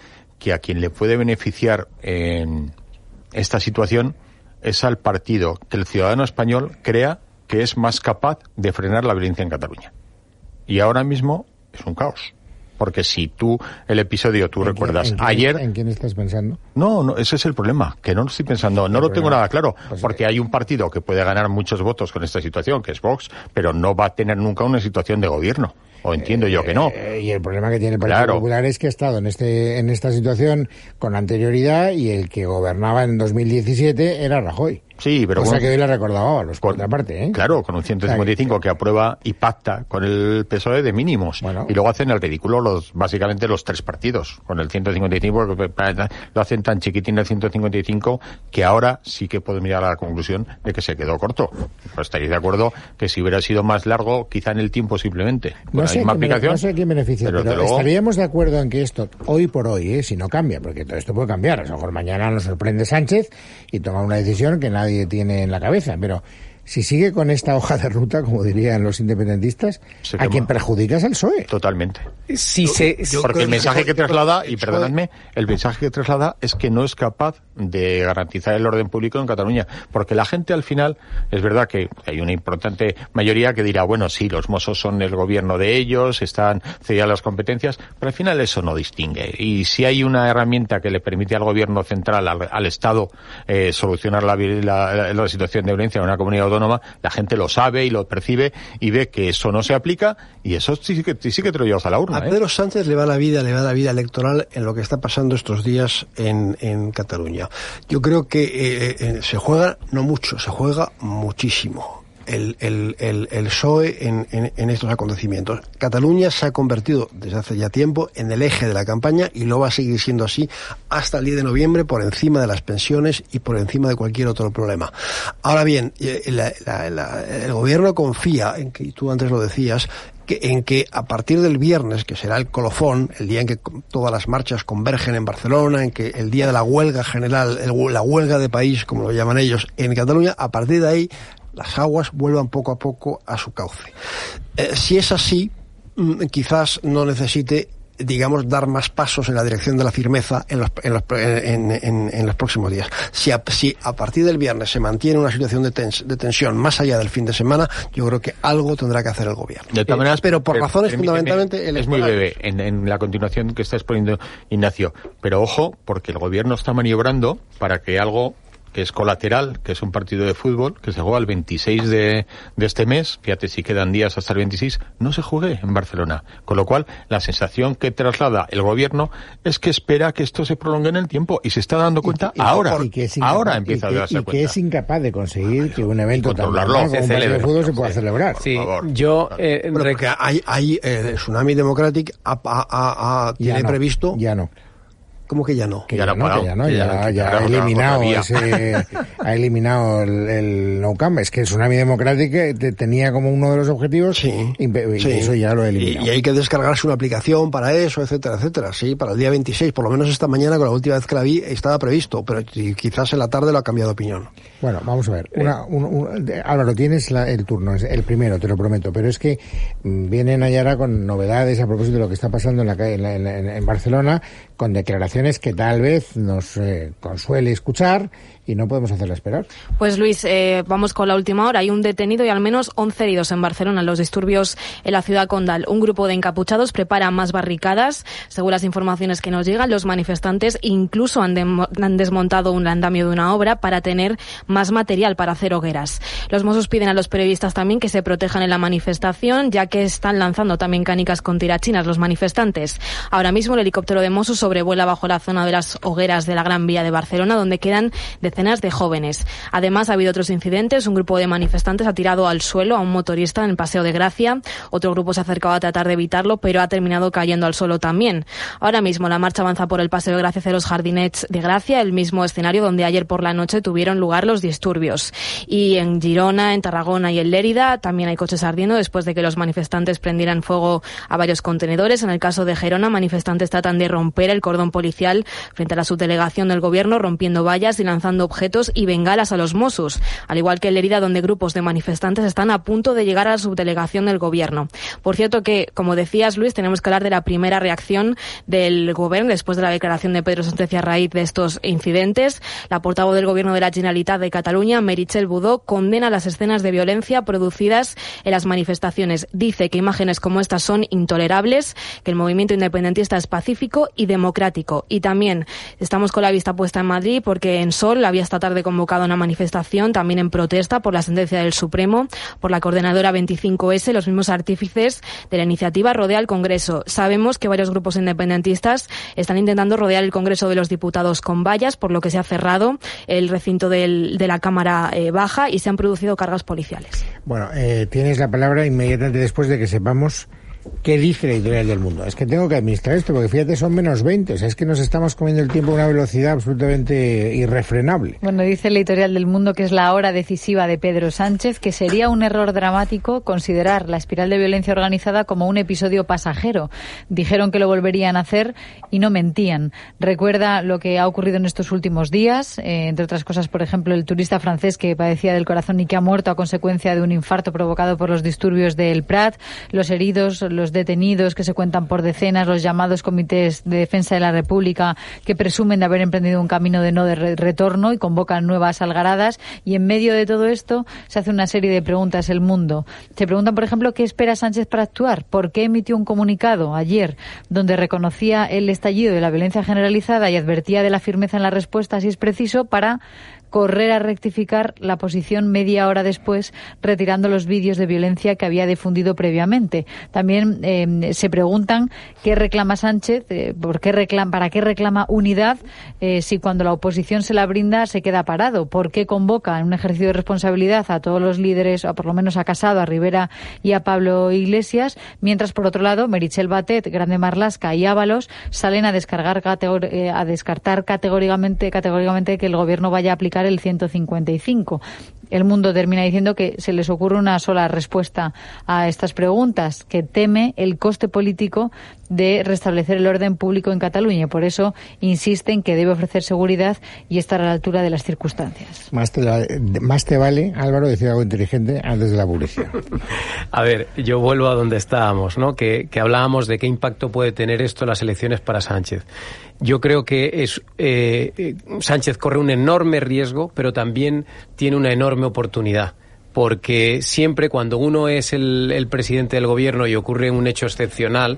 que a quien le puede beneficiar en esta situación es al partido que el ciudadano español crea que es más capaz de frenar la violencia en Cataluña. Y ahora mismo es un caos. Porque si el episodio, tú recuerdas, ayer... ¿En quién estás pensando? No, ese es el problema, que no lo estoy pensando, no lo tengo nada claro, porque hay un partido que puede ganar muchos votos con esta situación, que es Vox, pero no va a tener nunca una situación de gobierno. O entiendo yo que no. Y el problema que tiene el Partido Popular es que ha estado en esta situación con anterioridad, y el que gobernaba en 2017 era Rajoy. Sí, pero que hoy le recordaba a los contraparte, ¿eh? Claro, con un 155 que aprueba y pacta con el PSOE de mínimos. Bueno. Y luego hacen el ridículo básicamente los tres partidos. Con el 155, lo hacen tan chiquitín el 155 que ahora sí que puedo mirar a la conclusión de que se quedó corto. Pues estaréis de acuerdo que si hubiera sido más largo, quizá en el tiempo simplemente. No sé a quién beneficia, pero luego... estaríamos de acuerdo en que esto, hoy por hoy, si no cambia, porque todo esto puede cambiar. A lo mejor mañana nos sorprende Sánchez y toma una decisión que nadie tiene en la cabeza, pero si sigue con esta hoja de ruta, como dirían los independentistas, a quien perjudica es al PSOE. Totalmente. Yo porque el mensaje que traslada, y perdonadme, el mensaje que traslada es que no es capaz de garantizar el orden público en Cataluña, porque la gente al final, es verdad que hay una importante mayoría que dirá, bueno, sí, los Mossos son el gobierno de ellos, están cedidas las competencias, pero al final eso no distingue. Y si hay una herramienta que le permite al gobierno central, al Estado, solucionar la situación de violencia en una comunidad autónoma, la gente lo sabe y lo percibe y ve que eso no se aplica, y eso sí que te lo llevas a la urna. A Pedro Sánchez le va la vida electoral en lo que está pasando estos días en Cataluña. Yo creo que se juega no mucho, se juega muchísimo el PSOE en estos acontecimientos. Cataluña se ha convertido desde hace ya tiempo en el eje de la campaña, y lo va a seguir siendo así hasta el 10 de noviembre, por encima de las pensiones y por encima de cualquier otro problema. Ahora bien, el gobierno confía en que, tú antes lo decías, en que a partir del viernes, que será el colofón, el día en que todas las marchas convergen en Barcelona, en que el día de la huelga general, la huelga de país, como lo llaman ellos, en Cataluña, a partir de ahí las aguas vuelvan poco a poco a su cauce. Si es así, quizás no necesite, digamos, dar más pasos en la dirección de la firmeza en los próximos días. Si a partir del viernes se mantiene una situación de tensión más allá del fin de semana, yo creo que algo tendrá que hacer el gobierno. De todas maneras, pero por razones fundamentalmente... Es muy breve en la continuación que está exponiendo Ignacio, pero ojo, porque el gobierno está maniobrando para que algo que es colateral, que es un partido de fútbol que se juega el 26 de este mes, fíjate si quedan días hasta el 26, no se juegue en Barcelona. Con lo cual, la sensación que traslada el gobierno es que espera que esto se prolongue en el tiempo, y se está dando cuenta ahora. Ahora empieza a darse cuenta. Y que es incapaz de conseguir que un evento tan normal como un partido de fútbol se pueda celebrar. Sí, yo... porque hay el Tsunami Democratic tiene previsto... Ya no. ¿Cómo que ya no? Ya ha eliminado el No Camp. Es que el Tsunami Democratic tenía como uno de los objetivos, y eso ya lo ha eliminado. Y hay que descargarse una aplicación para eso, etcétera, etcétera. Sí, para el día 26, por lo menos esta mañana, con la última vez que la vi, estaba previsto, pero quizás en la tarde lo ha cambiado de opinión. Bueno, vamos a ver. Álvaro, tienes el turno, el primero, te lo prometo, pero es que viene Nayara con novedades a propósito de lo que está pasando en Barcelona, con declaraciones que tal vez nos consuele escuchar, y no podemos hacerla esperar. Pues Luis, vamos con la última hora. Hay un detenido y al menos 11 heridos en Barcelona en los disturbios en la ciudad condal. Un grupo de encapuchados prepara más barricadas. Según las informaciones que nos llegan, los manifestantes incluso han desmontado un andamio de una obra para tener más material para hacer hogueras. Los Mossos piden a los periodistas también que se protejan en la manifestación, ya que están lanzando también canicas con tirachinas los manifestantes. Ahora mismo el helicóptero de Mossos sobrevuela bajo la zona de las hogueras de la Gran Vía de Barcelona, donde quedan decenas de jóvenes. Además, ha habido otros incidentes. Un grupo de manifestantes ha tirado al suelo a un motorista en el Paseo de Gracia. Otro grupo se ha acercado a tratar de evitarlo, pero ha terminado cayendo al suelo también. Ahora mismo la marcha avanza por el Paseo de Gracia hacia los Jardinets de Gracia, el mismo escenario donde ayer por la noche tuvieron lugar los disturbios. Y en Girona, en Tarragona y en Lérida también hay coches ardiendo después de que los manifestantes prendieran fuego a varios contenedores. En el caso de Gerona, manifestantes tratan de romper el cordón policial frente a la subdelegación del gobierno, rompiendo vallas y lanzando lanzando objetos y bengalas a los Mossos, al igual que en Lérida, donde grupos de manifestantes están a punto de llegar a la subdelegación del Gobierno. Por cierto que, como decías, Luis, tenemos que hablar de la primera reacción del Gobierno después de la declaración de Pedro Sánchez a raíz de estos incidentes. La portavoz del Gobierno de la Generalitat de Cataluña, Meritxell Budó, condena las escenas de violencia producidas en las manifestaciones. Dice que imágenes como estas son intolerables, que el movimiento independentista es pacífico y democrático. Y también estamos con la vista puesta en Madrid porque en Sol había esta tarde convocado una manifestación también en protesta por la sentencia del Supremo, por la coordinadora 25S, los mismos artífices de la iniciativa Rodea el Congreso. Sabemos que varios grupos independentistas están intentando rodear el Congreso de los Diputados con vallas, por lo que se ha cerrado el recinto de la Cámara Baja y se han producido cargas policiales. Bueno, tienes la palabra inmediatamente después de que sepamos qué dice la editorial del Mundo. Es que tengo que administrar esto, porque fíjate, son -20. O sea, es que nos estamos comiendo el tiempo a una velocidad absolutamente irrefrenable. Bueno, dice la editorial del Mundo que es la hora decisiva de Pedro Sánchez, que sería un error dramático considerar la espiral de violencia organizada como un episodio pasajero. Dijeron que lo volverían a hacer y no mentían. Recuerda lo que ha ocurrido en estos últimos días, entre otras cosas, por ejemplo, el turista francés que padecía del corazón y que ha muerto a consecuencia de un infarto provocado por los disturbios del Prat, los heridos, los detenidos que se cuentan por decenas, los llamados comités de defensa de la República que presumen de haber emprendido un camino de no retorno y convocan nuevas algaradas, y en medio de todo esto se hace una serie de preguntas el Mundo. Se preguntan, por ejemplo, ¿qué espera Sánchez para actuar? ¿Por qué emitió un comunicado ayer donde reconocía el estallido de la violencia generalizada y advertía de la firmeza en la respuesta, si es preciso, para correr a rectificar la posición media hora después, retirando los vídeos de violencia que había difundido previamente? También se preguntan qué reclama Sánchez, para qué reclama unidad si cuando la oposición se la brinda se queda parado. ¿Por qué convoca en un ejercicio de responsabilidad a todos los líderes, o por lo menos a Casado, a Rivera y a Pablo Iglesias, mientras por otro lado Meritxell Batet, Grande Marlaska y Ábalos salen a descartar categóricamente que el Gobierno vaya a aplicar el 155. El Mundo termina diciendo que se les ocurre una sola respuesta a estas preguntas, que teme el coste político de restablecer el orden público en Cataluña. Por eso insisten que debe ofrecer seguridad y estar a la altura de las circunstancias. Más te vale, Álvaro, decir algo inteligente antes de la publicidad. A ver, yo vuelvo a donde estábamos, ¿no? Que hablábamos de qué impacto puede tener esto en las elecciones para Sánchez. Yo creo que Sánchez corre un enorme riesgo, pero también tiene una enorme oportunidad. Porque siempre cuando uno es el presidente del Gobierno y ocurre un hecho excepcional,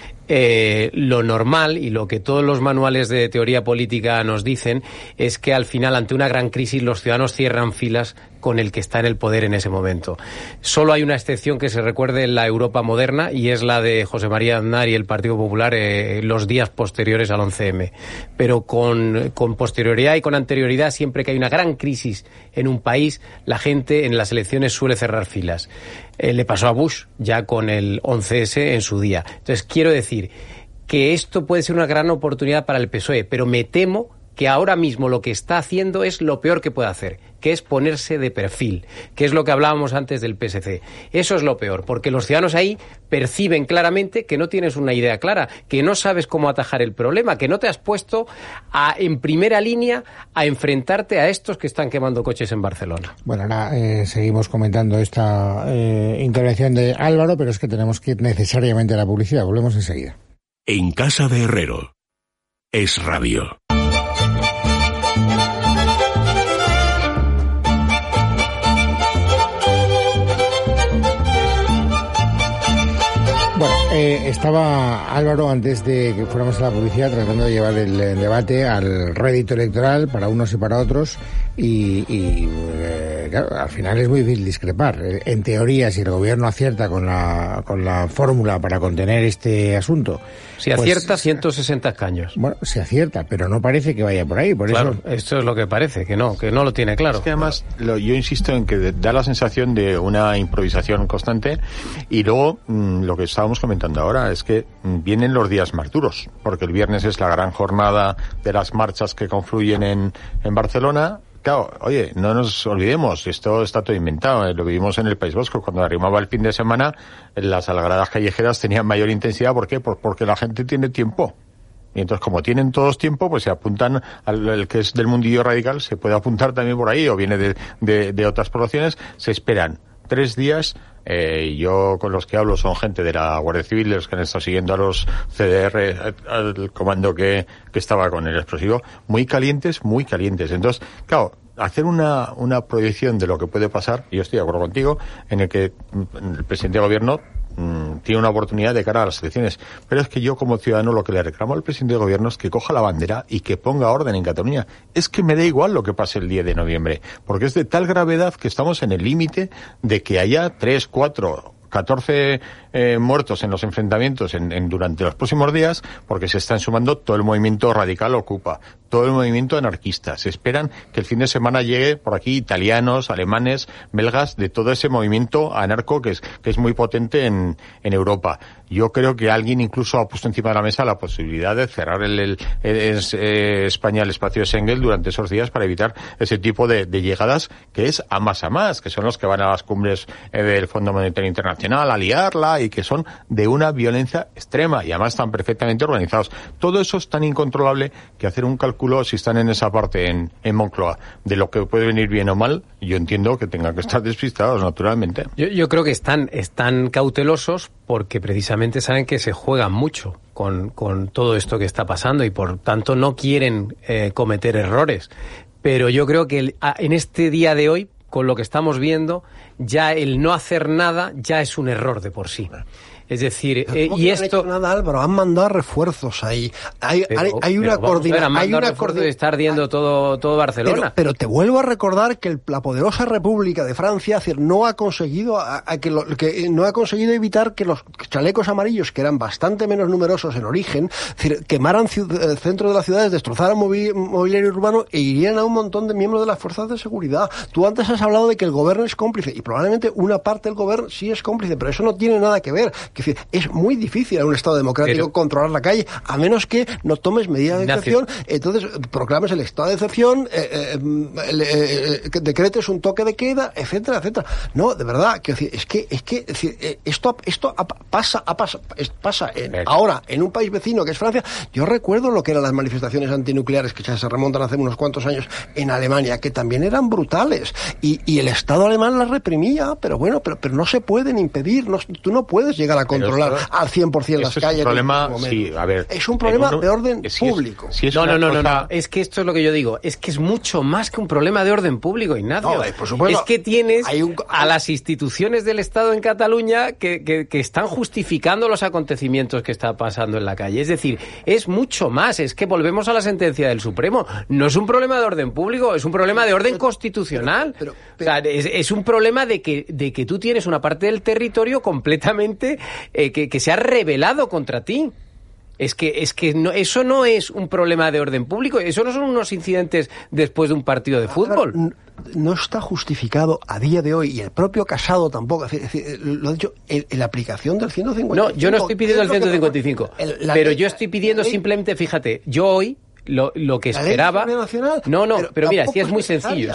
lo normal y lo que todos los manuales de teoría política nos dicen es que al final, ante una gran crisis, los ciudadanos cierran filas con el que está en el poder en ese momento. Solo hay una excepción que se recuerde en la Europa moderna, y es la de José María Aznar y el Partido Popular los días posteriores al 11M. Pero con posterioridad y con anterioridad, siempre que hay una gran crisis en un país, la gente en las elecciones suele cerrar filas. Le pasó a Bush ya con el 11S en su día. Entonces, quiero decir que esto puede ser una gran oportunidad para el PSOE, pero me temo que ahora mismo lo que está haciendo es lo peor que puede hacer, que es ponerse de perfil, que es lo que hablábamos antes del PSC. Eso es lo peor, porque los ciudadanos ahí perciben claramente que no tienes una idea clara, que no sabes cómo atajar el problema, que no te has puesto en primera línea a enfrentarte a estos que están quemando coches en Barcelona. Bueno, ahora seguimos comentando esta intervención de Álvaro, pero es que tenemos que ir necesariamente a la publicidad. Volvemos enseguida. En Casa de Herrero. Es Radio. Bueno, estaba Álvaro, antes de que fuéramos a la publicidad, tratando de llevar el debate al rédito electoral para unos y para otros, y claro, al final es muy difícil discrepar. En teoría, si el Gobierno acierta con la fórmula para contener este asunto... Si acierta, 160 escaños. Bueno, se acierta, pero no parece que vaya por ahí. Claro, eso... esto es lo que parece, que no lo tiene claro. Es que además, yo insisto en que da la sensación de una improvisación constante, y luego lo que estábamos comentando ahora es que vienen los días más duros, porque el viernes es la gran jornada de las marchas que confluyen en Barcelona. Claro, oye, no nos olvidemos, esto está todo inventado, lo vivimos en el País Vasco, cuando arrimaba el fin de semana, las algaradas callejeras tenían mayor intensidad. ¿Por qué? Porque la gente tiene tiempo Y entonces, como tienen todos tiempo, pues se apuntan al que es del mundillo radical, se puede apuntar también por ahí, o viene de otras poblaciones, se esperan 3 días. Yo con los que hablo son gente de la Guardia Civil, de los que han estado siguiendo a los CDR, al comando que estaba con el explosivo, muy calientes. Entonces, claro, hacer una proyección de lo que puede pasar, y yo estoy de acuerdo contigo, en el que el presidente del gobierno tiene una oportunidad de cara a las elecciones. Pero es que yo, como ciudadano, lo que le reclamo al presidente del gobierno es que coja la bandera y que ponga orden en Cataluña. Es que me da igual lo que pase el 10 de noviembre, porque es de tal gravedad que estamos en el límite de que haya 3, 4, 14 muertos en los enfrentamientos durante los próximos días, porque se están sumando todo el movimiento radical Ocupa, todo el movimiento anarquista. Se esperan que el fin de semana llegue por aquí italianos, alemanes, belgas, de todo ese movimiento anarco que es muy potente en Europa. Yo creo que alguien incluso ha puesto encima de la mesa la posibilidad de cerrar España el espacio de Schengen durante esos días para evitar ese tipo de llegadas que es a más, que son los que van a las cumbres del Fondo Monetario Internacional a liarla y que son de una violencia extrema y además están perfectamente organizados. Todo eso es tan incontrolable que hacer un cálculo, si están en esa parte en Moncloa, de lo que puede venir bien o mal, yo entiendo que tengan que estar despistados, naturalmente. Yo creo que están cautelosos porque precisamente saben que se juegan mucho con todo esto que está pasando y por tanto no quieren cometer errores. Pero yo creo que en este día de hoy, con lo que estamos viendo, ya el no hacer nada ya es un error de por sí. Es decir, y esto... No han hecho nada, Álvaro, han mandado refuerzos ahí. Hay una coordinación. Hay una coordinación de estar ardiendo todo Barcelona. Pero te vuelvo a recordar que la poderosa República de Francia no ha conseguido evitar que los chalecos amarillos, que eran bastante menos numerosos en origen, quemaran el centro de las ciudades, destrozaran mobiliario urbano e hirieran a un montón de miembros de las fuerzas de seguridad. Tú antes has hablado de que el gobierno es cómplice, y probablemente una parte del gobierno sí es cómplice, pero eso no tiene nada que ver. Es muy difícil en un Estado democrático controlar la calle, a menos que no tomes medidas de excepción, entonces proclames el estado de excepción, decretes un toque de queda, etcétera, etcétera. No, de verdad, esto pasa ahora en un país vecino que es Francia. Yo recuerdo lo que eran las manifestaciones antinucleares que ya se remontan hace unos cuantos años en Alemania, que también eran brutales, y el Estado alemán las reprimía, pero no se pueden impedir, tú no puedes llegar a controlar al 100% las calles. Es un problema de orden público. No. Es que esto es lo que yo digo. Es que es mucho más que un problema de orden público, Ignacio. Por supuesto, es que tienes a las instituciones del Estado en Cataluña que están justificando los acontecimientos que está pasando en la calle. Es decir, es mucho más. Es que volvemos a la sentencia del Supremo. No es un problema de orden público, es un problema de orden constitucional. O sea, es un problema de que tú tienes una parte del territorio completamente que se ha rebelado contra ti. Es que no, eso no es un problema de orden público, eso no son unos incidentes después de un partido de fútbol. No está justificado a día de hoy, y el propio Casado tampoco, lo ha dicho, en la aplicación del 155. No, yo no estoy pidiendo el 155, pero yo estoy pidiendo simplemente, fíjate, yo hoy lo que esperaba. Pero mira, sí es muy sencillo.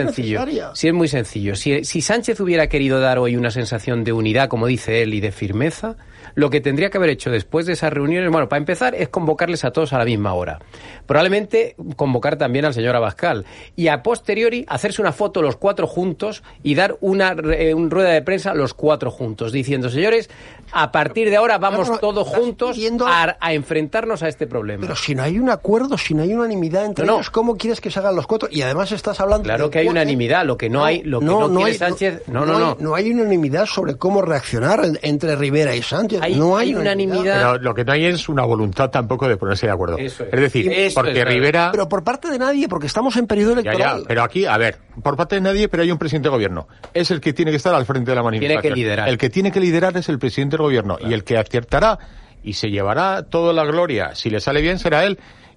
Si Sánchez hubiera querido dar hoy una sensación de unidad, como dice él, y de firmeza, lo que tendría que haber hecho después de esas reuniones, bueno, para empezar, es convocarles a todos a la misma hora. Probablemente convocar también al señor Abascal. Y a posteriori, hacerse una foto los 4 juntos y dar una rueda de prensa los 4 juntos, diciendo, señores, a partir de ahora vamos todos juntos a enfrentarnos a este problema. Pero si no hay un acuerdo, si no hay unanimidad entre ellos, ¿cómo quieres que se hagan los 4? Y además estás hablando... Claro que hay unanimidad, lo que no hay... No hay Sánchez... No hay unanimidad sobre cómo reaccionar entre Rivera y Sánchez. No hay unanimidad. Pero lo que no hay es una voluntad tampoco de ponerse de acuerdo. Es decir, porque Rivera... Pero por parte de nadie, porque estamos en periodo electoral. Pero aquí, a ver, por parte de nadie, pero hay un presidente de gobierno. Es el que tiene que estar al frente de la manifestación. Tiene que liderar. El que tiene que liderar es el presidente del gobierno. Claro. Y el que aciertará y se llevará toda la gloria, si le sale bien, será él.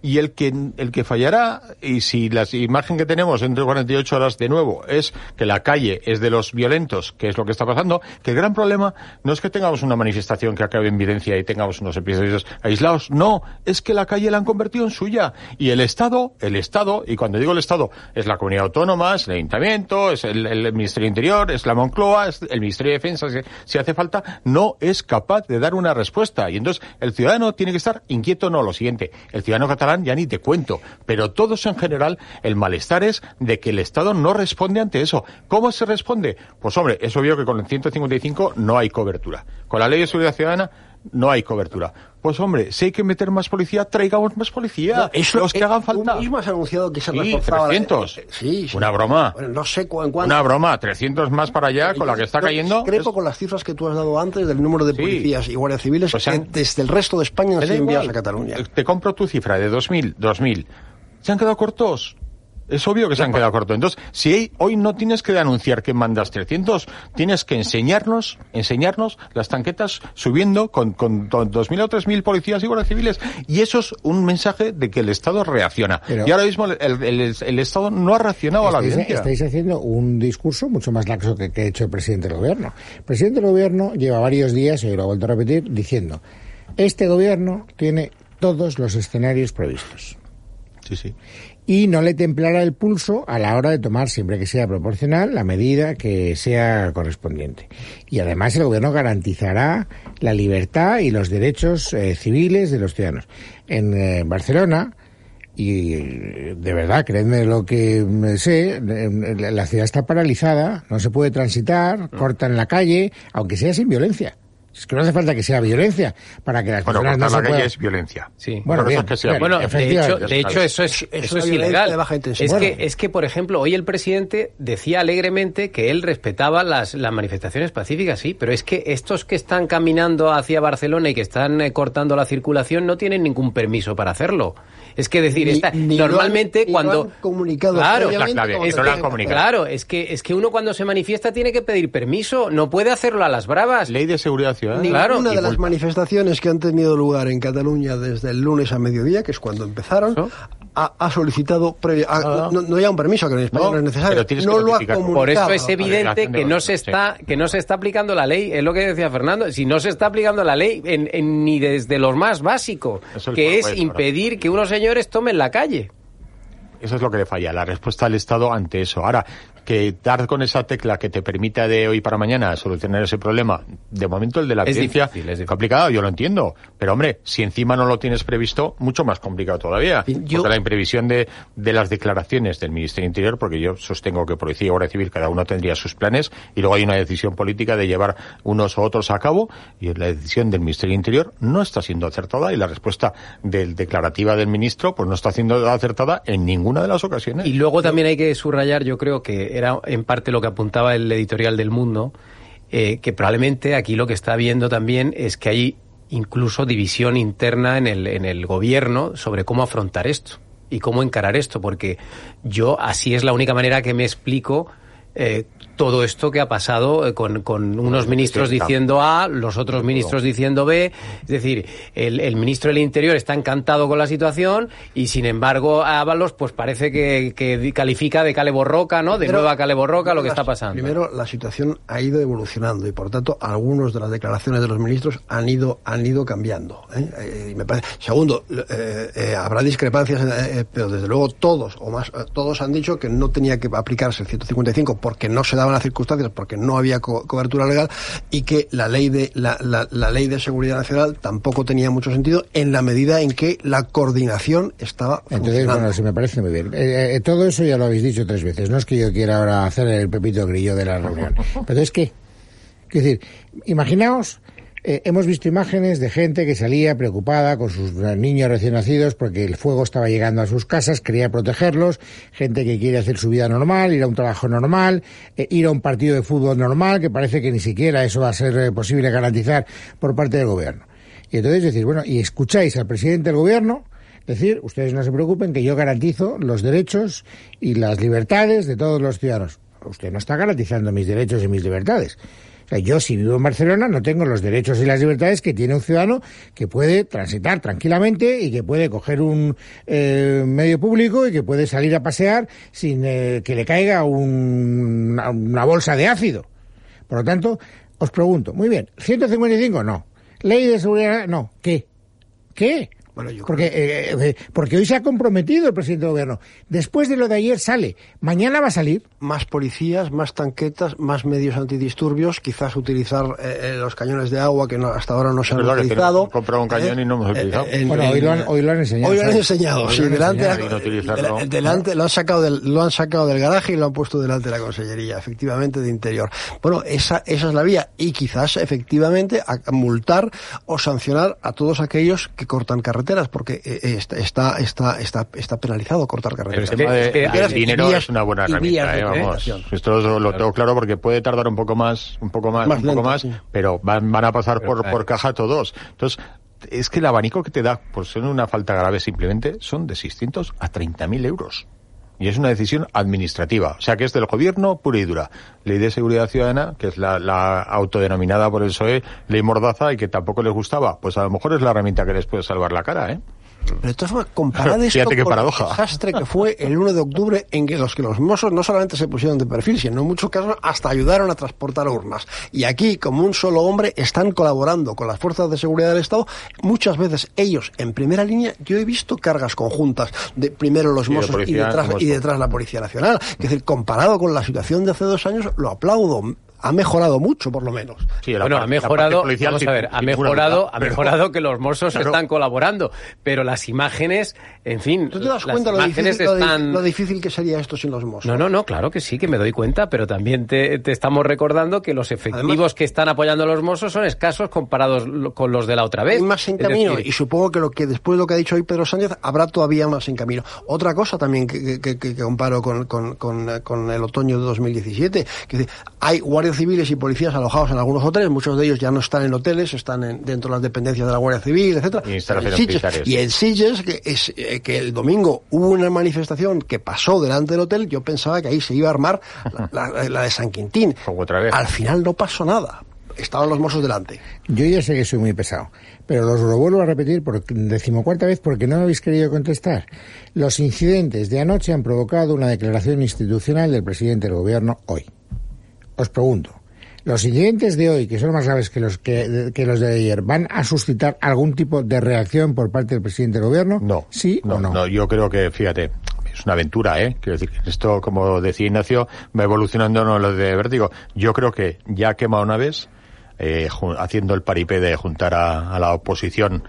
Y el que fallará, y si la imagen que tenemos entre 48 horas de nuevo es que la calle es de los violentos, que es lo que está pasando, que el gran problema no es que tengamos una manifestación que acabe en violencia y tengamos unos episodios aislados, no, es que la calle la han convertido en suya. Y el Estado, y cuando digo el Estado, es la comunidad autónoma, es el ayuntamiento, es el Ministerio del Interior, es la Moncloa, es el Ministerio de Defensa, si hace falta, no es capaz de dar una respuesta. Y entonces el ciudadano tiene que estar inquieto, no, lo siguiente, el ciudadano catalán ya ni te cuento, pero todos en general, el malestar es de que el Estado no responde ante eso. ¿Cómo se responde? Pues hombre, es obvio que con el 155 no hay cobertura. Con la Ley de Seguridad Ciudadana no hay cobertura. Pues hombre, si hay que meter más policía, traigamos más policía. No, los que hagan falta. Tú mismo has anunciado que se reforzaba. 300. Sí. Una broma. Bueno, no sé cuánto. Una broma. 300 más para allá, con la que está cayendo. Discrepo con las cifras que tú has dado antes del número de policías y guardias civiles que desde el resto de España han sido enviados a Cataluña. Te compro tu cifra de 2.000. ¿Se han quedado cortos? Es obvio que se han quedado cortos. Entonces, si hoy no tienes que anunciar que mandas 300, tienes que enseñarnos las tanquetas subiendo con 2.000 o 3.000 policías y guardias civiles. Y eso es un mensaje de que el Estado reacciona. Pero y ahora mismo el Estado no ha reaccionado a la violencia. Estáis haciendo un discurso mucho más laxo que ha hecho el presidente del Gobierno. El presidente del Gobierno lleva varios días, y lo ha vuelto a repetir, diciendo: este Gobierno tiene todos los escenarios previstos. Sí. Y no le templará el pulso a la hora de tomar, siempre que sea proporcional, la medida que sea correspondiente. Y además el Gobierno garantizará la libertad y los derechos civiles de los ciudadanos. En Barcelona, y de verdad, creedme lo que sé, la ciudad está paralizada, no se puede transitar, cortan la calle, aunque sea sin violencia. Es que no hace falta que sea violencia para que las personas no se puedan... la calle es violencia. Sí. Bueno, bien, de hecho eso es ilegal. Es que, por ejemplo, hoy el presidente decía alegremente que él respetaba las manifestaciones pacíficas, sí, pero es que estos que están caminando hacia Barcelona y que están cortando la circulación no tienen ningún permiso para hacerlo. Es que decir, normalmente cuando... Lo han comunicado. Claro, es la clave, eso lo han comunicado. Claro, es que uno cuando se manifiesta tiene que pedir permiso, no puede hacerlo a las bravas. Ley de seguridad ciudadana. Ninguna de las manifestaciones que han tenido lugar en Cataluña desde el lunes a mediodía, que es cuando empezaron, ha solicitado no ya un permiso, que en España no es necesario, no lo ha comunicado. Por eso es evidente que no se está aplicando la ley, es lo que decía Fernando, si no se está aplicando la ley ni desde lo más básico, que es impedir que unos señores tomen la calle. Eso es lo que le falla, la respuesta del Estado ante eso. Ahora, que dar con esa tecla que te permita de hoy para mañana solucionar ese problema, de momento el de la violencia es complicado, yo lo entiendo, pero hombre, si encima no lo tienes previsto, mucho más complicado todavía. Porque la imprevisión de las declaraciones del Ministerio del Interior, porque yo sostengo que Policía y Guardia Civil cada uno tendría sus planes y luego hay una decisión política de llevar unos u otros a cabo, y la decisión del Ministerio del Interior no está siendo acertada y la respuesta declarativa del ministro pues no está siendo acertada en ninguna de las ocasiones. Y luego también hay que subrayar, yo creo que era en parte lo que apuntaba el editorial del Mundo, que probablemente aquí lo que está viendo también es que hay incluso división interna en el gobierno sobre cómo afrontar esto y cómo encarar esto, porque yo así es la única manera que me explico todo esto que ha pasado con unos ministros diciendo A, los otros ministros diciendo B. Es decir, el ministro del Interior está encantado con la situación y, sin embargo, Ábalos pues parece que califica de cale borroca, ¿no? De nueva cale borroca lo que está pasando. Primero, la situación ha ido evolucionando y, por tanto, algunas de las declaraciones de los ministros han ido cambiando. Me parece. Segundo, habrá discrepancias, pero desde luego todos han dicho que no tenía que aplicarse el 155 porque no se daban las circunstancias, porque no había cobertura legal, y que la ley de seguridad nacional tampoco tenía mucho sentido en la medida en que la coordinación estaba funcionando. Entonces, bueno, sí me parece muy bien. Todo eso ya lo habéis dicho 3 veces. No es que yo quiera ahora hacer el Pepito Grillo de la reunión. Pero es que, quiero decir, imaginaos, hemos visto imágenes de gente que salía preocupada con sus niños recién nacidos porque el fuego estaba llegando a sus casas, quería protegerlos, gente que quiere hacer su vida normal, ir a un trabajo normal, ir a un partido de fútbol normal, que parece que ni siquiera eso va a ser posible garantizar por parte del gobierno. Y entonces decís, bueno, y escucháis al presidente del gobierno decir, ustedes no se preocupen que yo garantizo los derechos y las libertades de todos los ciudadanos. Usted no está garantizando mis derechos y mis libertades. sea, yo si vivo en Barcelona no tengo los derechos y las libertades que tiene un ciudadano que puede transitar tranquilamente y que puede coger un medio público y que puede salir a pasear sin que le caiga una bolsa de ácido. Por lo tanto, os pregunto, muy bien, 155 no, ley de seguridad no, ¿qué? Bueno, porque hoy se ha comprometido el presidente del gobierno. Después de lo de ayer sale. ¿Mañana va a salir? Más policías, más tanquetas, más medios antidisturbios, quizás utilizar los cañones de agua que hasta ahora no se han utilizado. Hemos comprado un cañón y no hemos utilizado. Hoy lo han enseñado. Hoy lo han enseñado, sí, delante lo han sacado del garaje y lo han puesto delante de la Consellería, efectivamente, de Interior. Bueno, esa es la vía, y quizás efectivamente a multar o sancionar a todos aquellos que cortan carreteras, porque está penalizado cortar carreteras. El dinero es una buena herramienta, vamos. Esto lo tengo claro porque puede tardar un poco más, sí. Pero van a pasar por caja todos. Entonces, es que el abanico que te da por ser una falta grave simplemente son de 600 a 30.000 euros. Y es una decisión administrativa, o sea que es del gobierno pura y dura. Ley de Seguridad Ciudadana, que es la autodenominada por el PSOE, ley mordaza, y que tampoco les gustaba. Pues a lo mejor es la herramienta que les puede salvar la cara, ¿eh? Pero de todas formas, comparad esto con el desastre que fue el 1 de octubre, en que los mozos no solamente se pusieron de perfil, sino en muchos casos hasta ayudaron a transportar urnas. Y aquí, como un solo hombre, están colaborando con las fuerzas de seguridad del Estado. Muchas veces ellos, en primera línea, yo he visto cargas conjuntas de primero los mozos y detrás la Policía Nacional. Es decir, comparado con la situación de hace 2 años, lo aplaudo. Ha mejorado mucho, por lo menos. Sí, ha mejorado, vamos a ver, ha mejorado que los mozos están colaborando, pero las imágenes, en fin, ¿tú te das cuenta lo difícil que sería esto sin los mozos? No, claro que sí, que me doy cuenta, pero también te estamos recordando que los efectivos además, que están apoyando a los mozos son escasos comparados con los de la otra vez. Hay más en camino, y supongo que después de lo que ha dicho hoy Pedro Sánchez, habrá todavía más en camino. Otra cosa también que comparo con el otoño de 2017, que hay guardias civiles y policías alojados en algunos hoteles, muchos de ellos ya no están en hoteles, están dentro de las dependencias de la Guardia Civil, etcétera. Y en Sitges, que el domingo hubo una manifestación que pasó delante del hotel, yo pensaba que ahí se iba a armar la de San Quintín. Otra vez. Al final no pasó nada. Estaban los mozos delante. Yo ya sé que soy muy pesado, pero lo vuelvo a repetir por 14ª vez porque no me habéis querido contestar. Los incidentes de anoche han provocado una declaración institucional del presidente del gobierno hoy. Os pregunto, ¿los incidentes de hoy, que son más graves que los de ayer, van a suscitar algún tipo de reacción por parte del presidente del gobierno? No. ¿Sí o no? No, yo creo que, fíjate, es una aventura, ¿eh? Quiero decir, esto, como decía Ignacio, va evolucionando en lo de vértigo. Yo creo que ya ha quemado una vez, haciendo el paripé de juntar a la oposición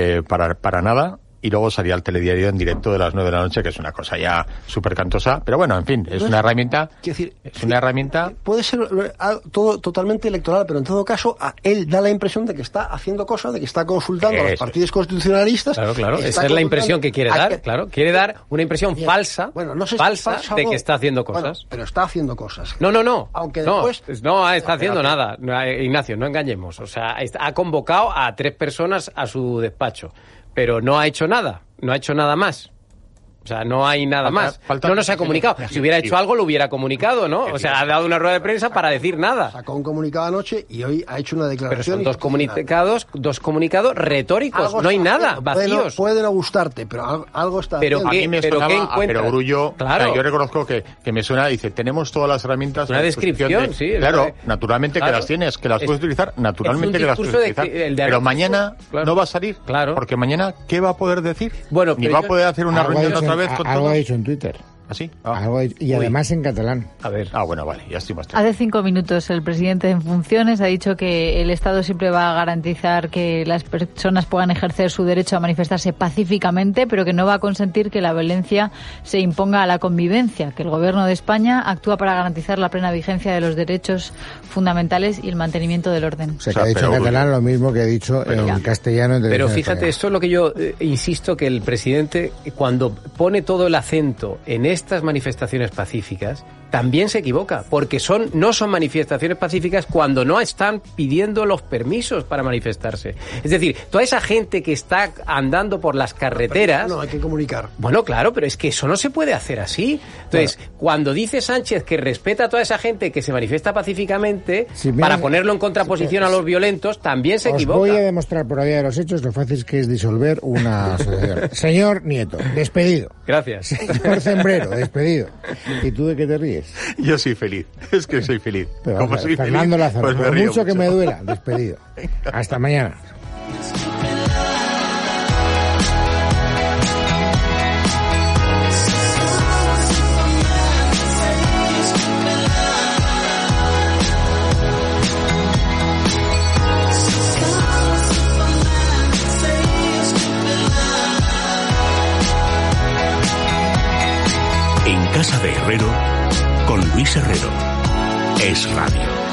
para nada, y luego salía al telediario en directo de las 9 de la noche, que es una cosa ya súper cantosa, pero bueno, en fin, es una herramienta. Es una herramienta. Puede ser todo totalmente electoral, pero en todo caso, él da la impresión de que está haciendo cosas, de que está consultando a los partidos constitucionalistas. Claro, esa es la impresión que quiere dar, quiere dar una impresión falsa, no sé si falsa de que está haciendo cosas. Bueno, pero está haciendo cosas. No. Aunque después... No está haciendo nada, Ignacio, no engañemos. O sea, ha convocado a 3 personas a su despacho, pero no ha hecho nada más. O sea, no hay nada más. No nos ha comunicado. Si hubiera hecho algo, lo hubiera comunicado, ¿no? O sea, ha dado una rueda de prensa para decir nada. Sacó un comunicado anoche y hoy ha hecho una declaración. Pero son dos comunicados retóricos. No hay nada, vacíos. Puede no gustarte, pero algo está haciendo. A mí me sonaba a perogrullo. Claro. O sea, yo reconozco que me suena, dice, tenemos todas las herramientas. Una descripción, sí. Claro, naturalmente que las tienes, que las puedes utilizar, naturalmente que las puedes utilizar. Pero mañana no va a salir. Claro. Porque mañana, ¿qué va a poder decir? Bueno, ni va a poder hacer una reunión otra vez con algo ha dicho en Twitter. ¿Así? Y además en catalán. A ver. Bueno, vale, ya estoy más Hace 5 minutos el presidente en funciones ha dicho que el Estado siempre va a garantizar que las personas puedan ejercer su derecho a manifestarse pacíficamente, pero que no va a consentir que la violencia se imponga a la convivencia, que el Gobierno de España actúa para garantizar la plena vigencia de los derechos fundamentales y el mantenimiento del orden. O sea, que ha dicho en catalán lo mismo que ha dicho en castellano. Pero fíjate, esto es lo que yo insisto, que el presidente, cuando pone todo el acento en estas manifestaciones pacíficas, también se equivoca, porque no son manifestaciones pacíficas cuando no están pidiendo los permisos para manifestarse. Es decir, toda esa gente que está andando por las carreteras... No, hay que comunicar. Bueno, claro, pero es que eso no se puede hacer así. Entonces, cuando dice Sánchez que respeta a toda esa gente que se manifiesta pacíficamente, para ponerlo en contraposición a los violentos, también se equivoca. Os voy a demostrar por la vía de los hechos lo fácil que es disolver una asociación. Señor Nieto, despedido. Gracias. Señor Zembrero, despedido. ¿Y tú de qué te ríes? Yo soy feliz, es que soy feliz. Pero como soy Fernando feliz, Lázaro, pues por mucho que me duela, despedido. Hasta mañana. En Casa de Herrero, con Luis Herrero. Es Radio.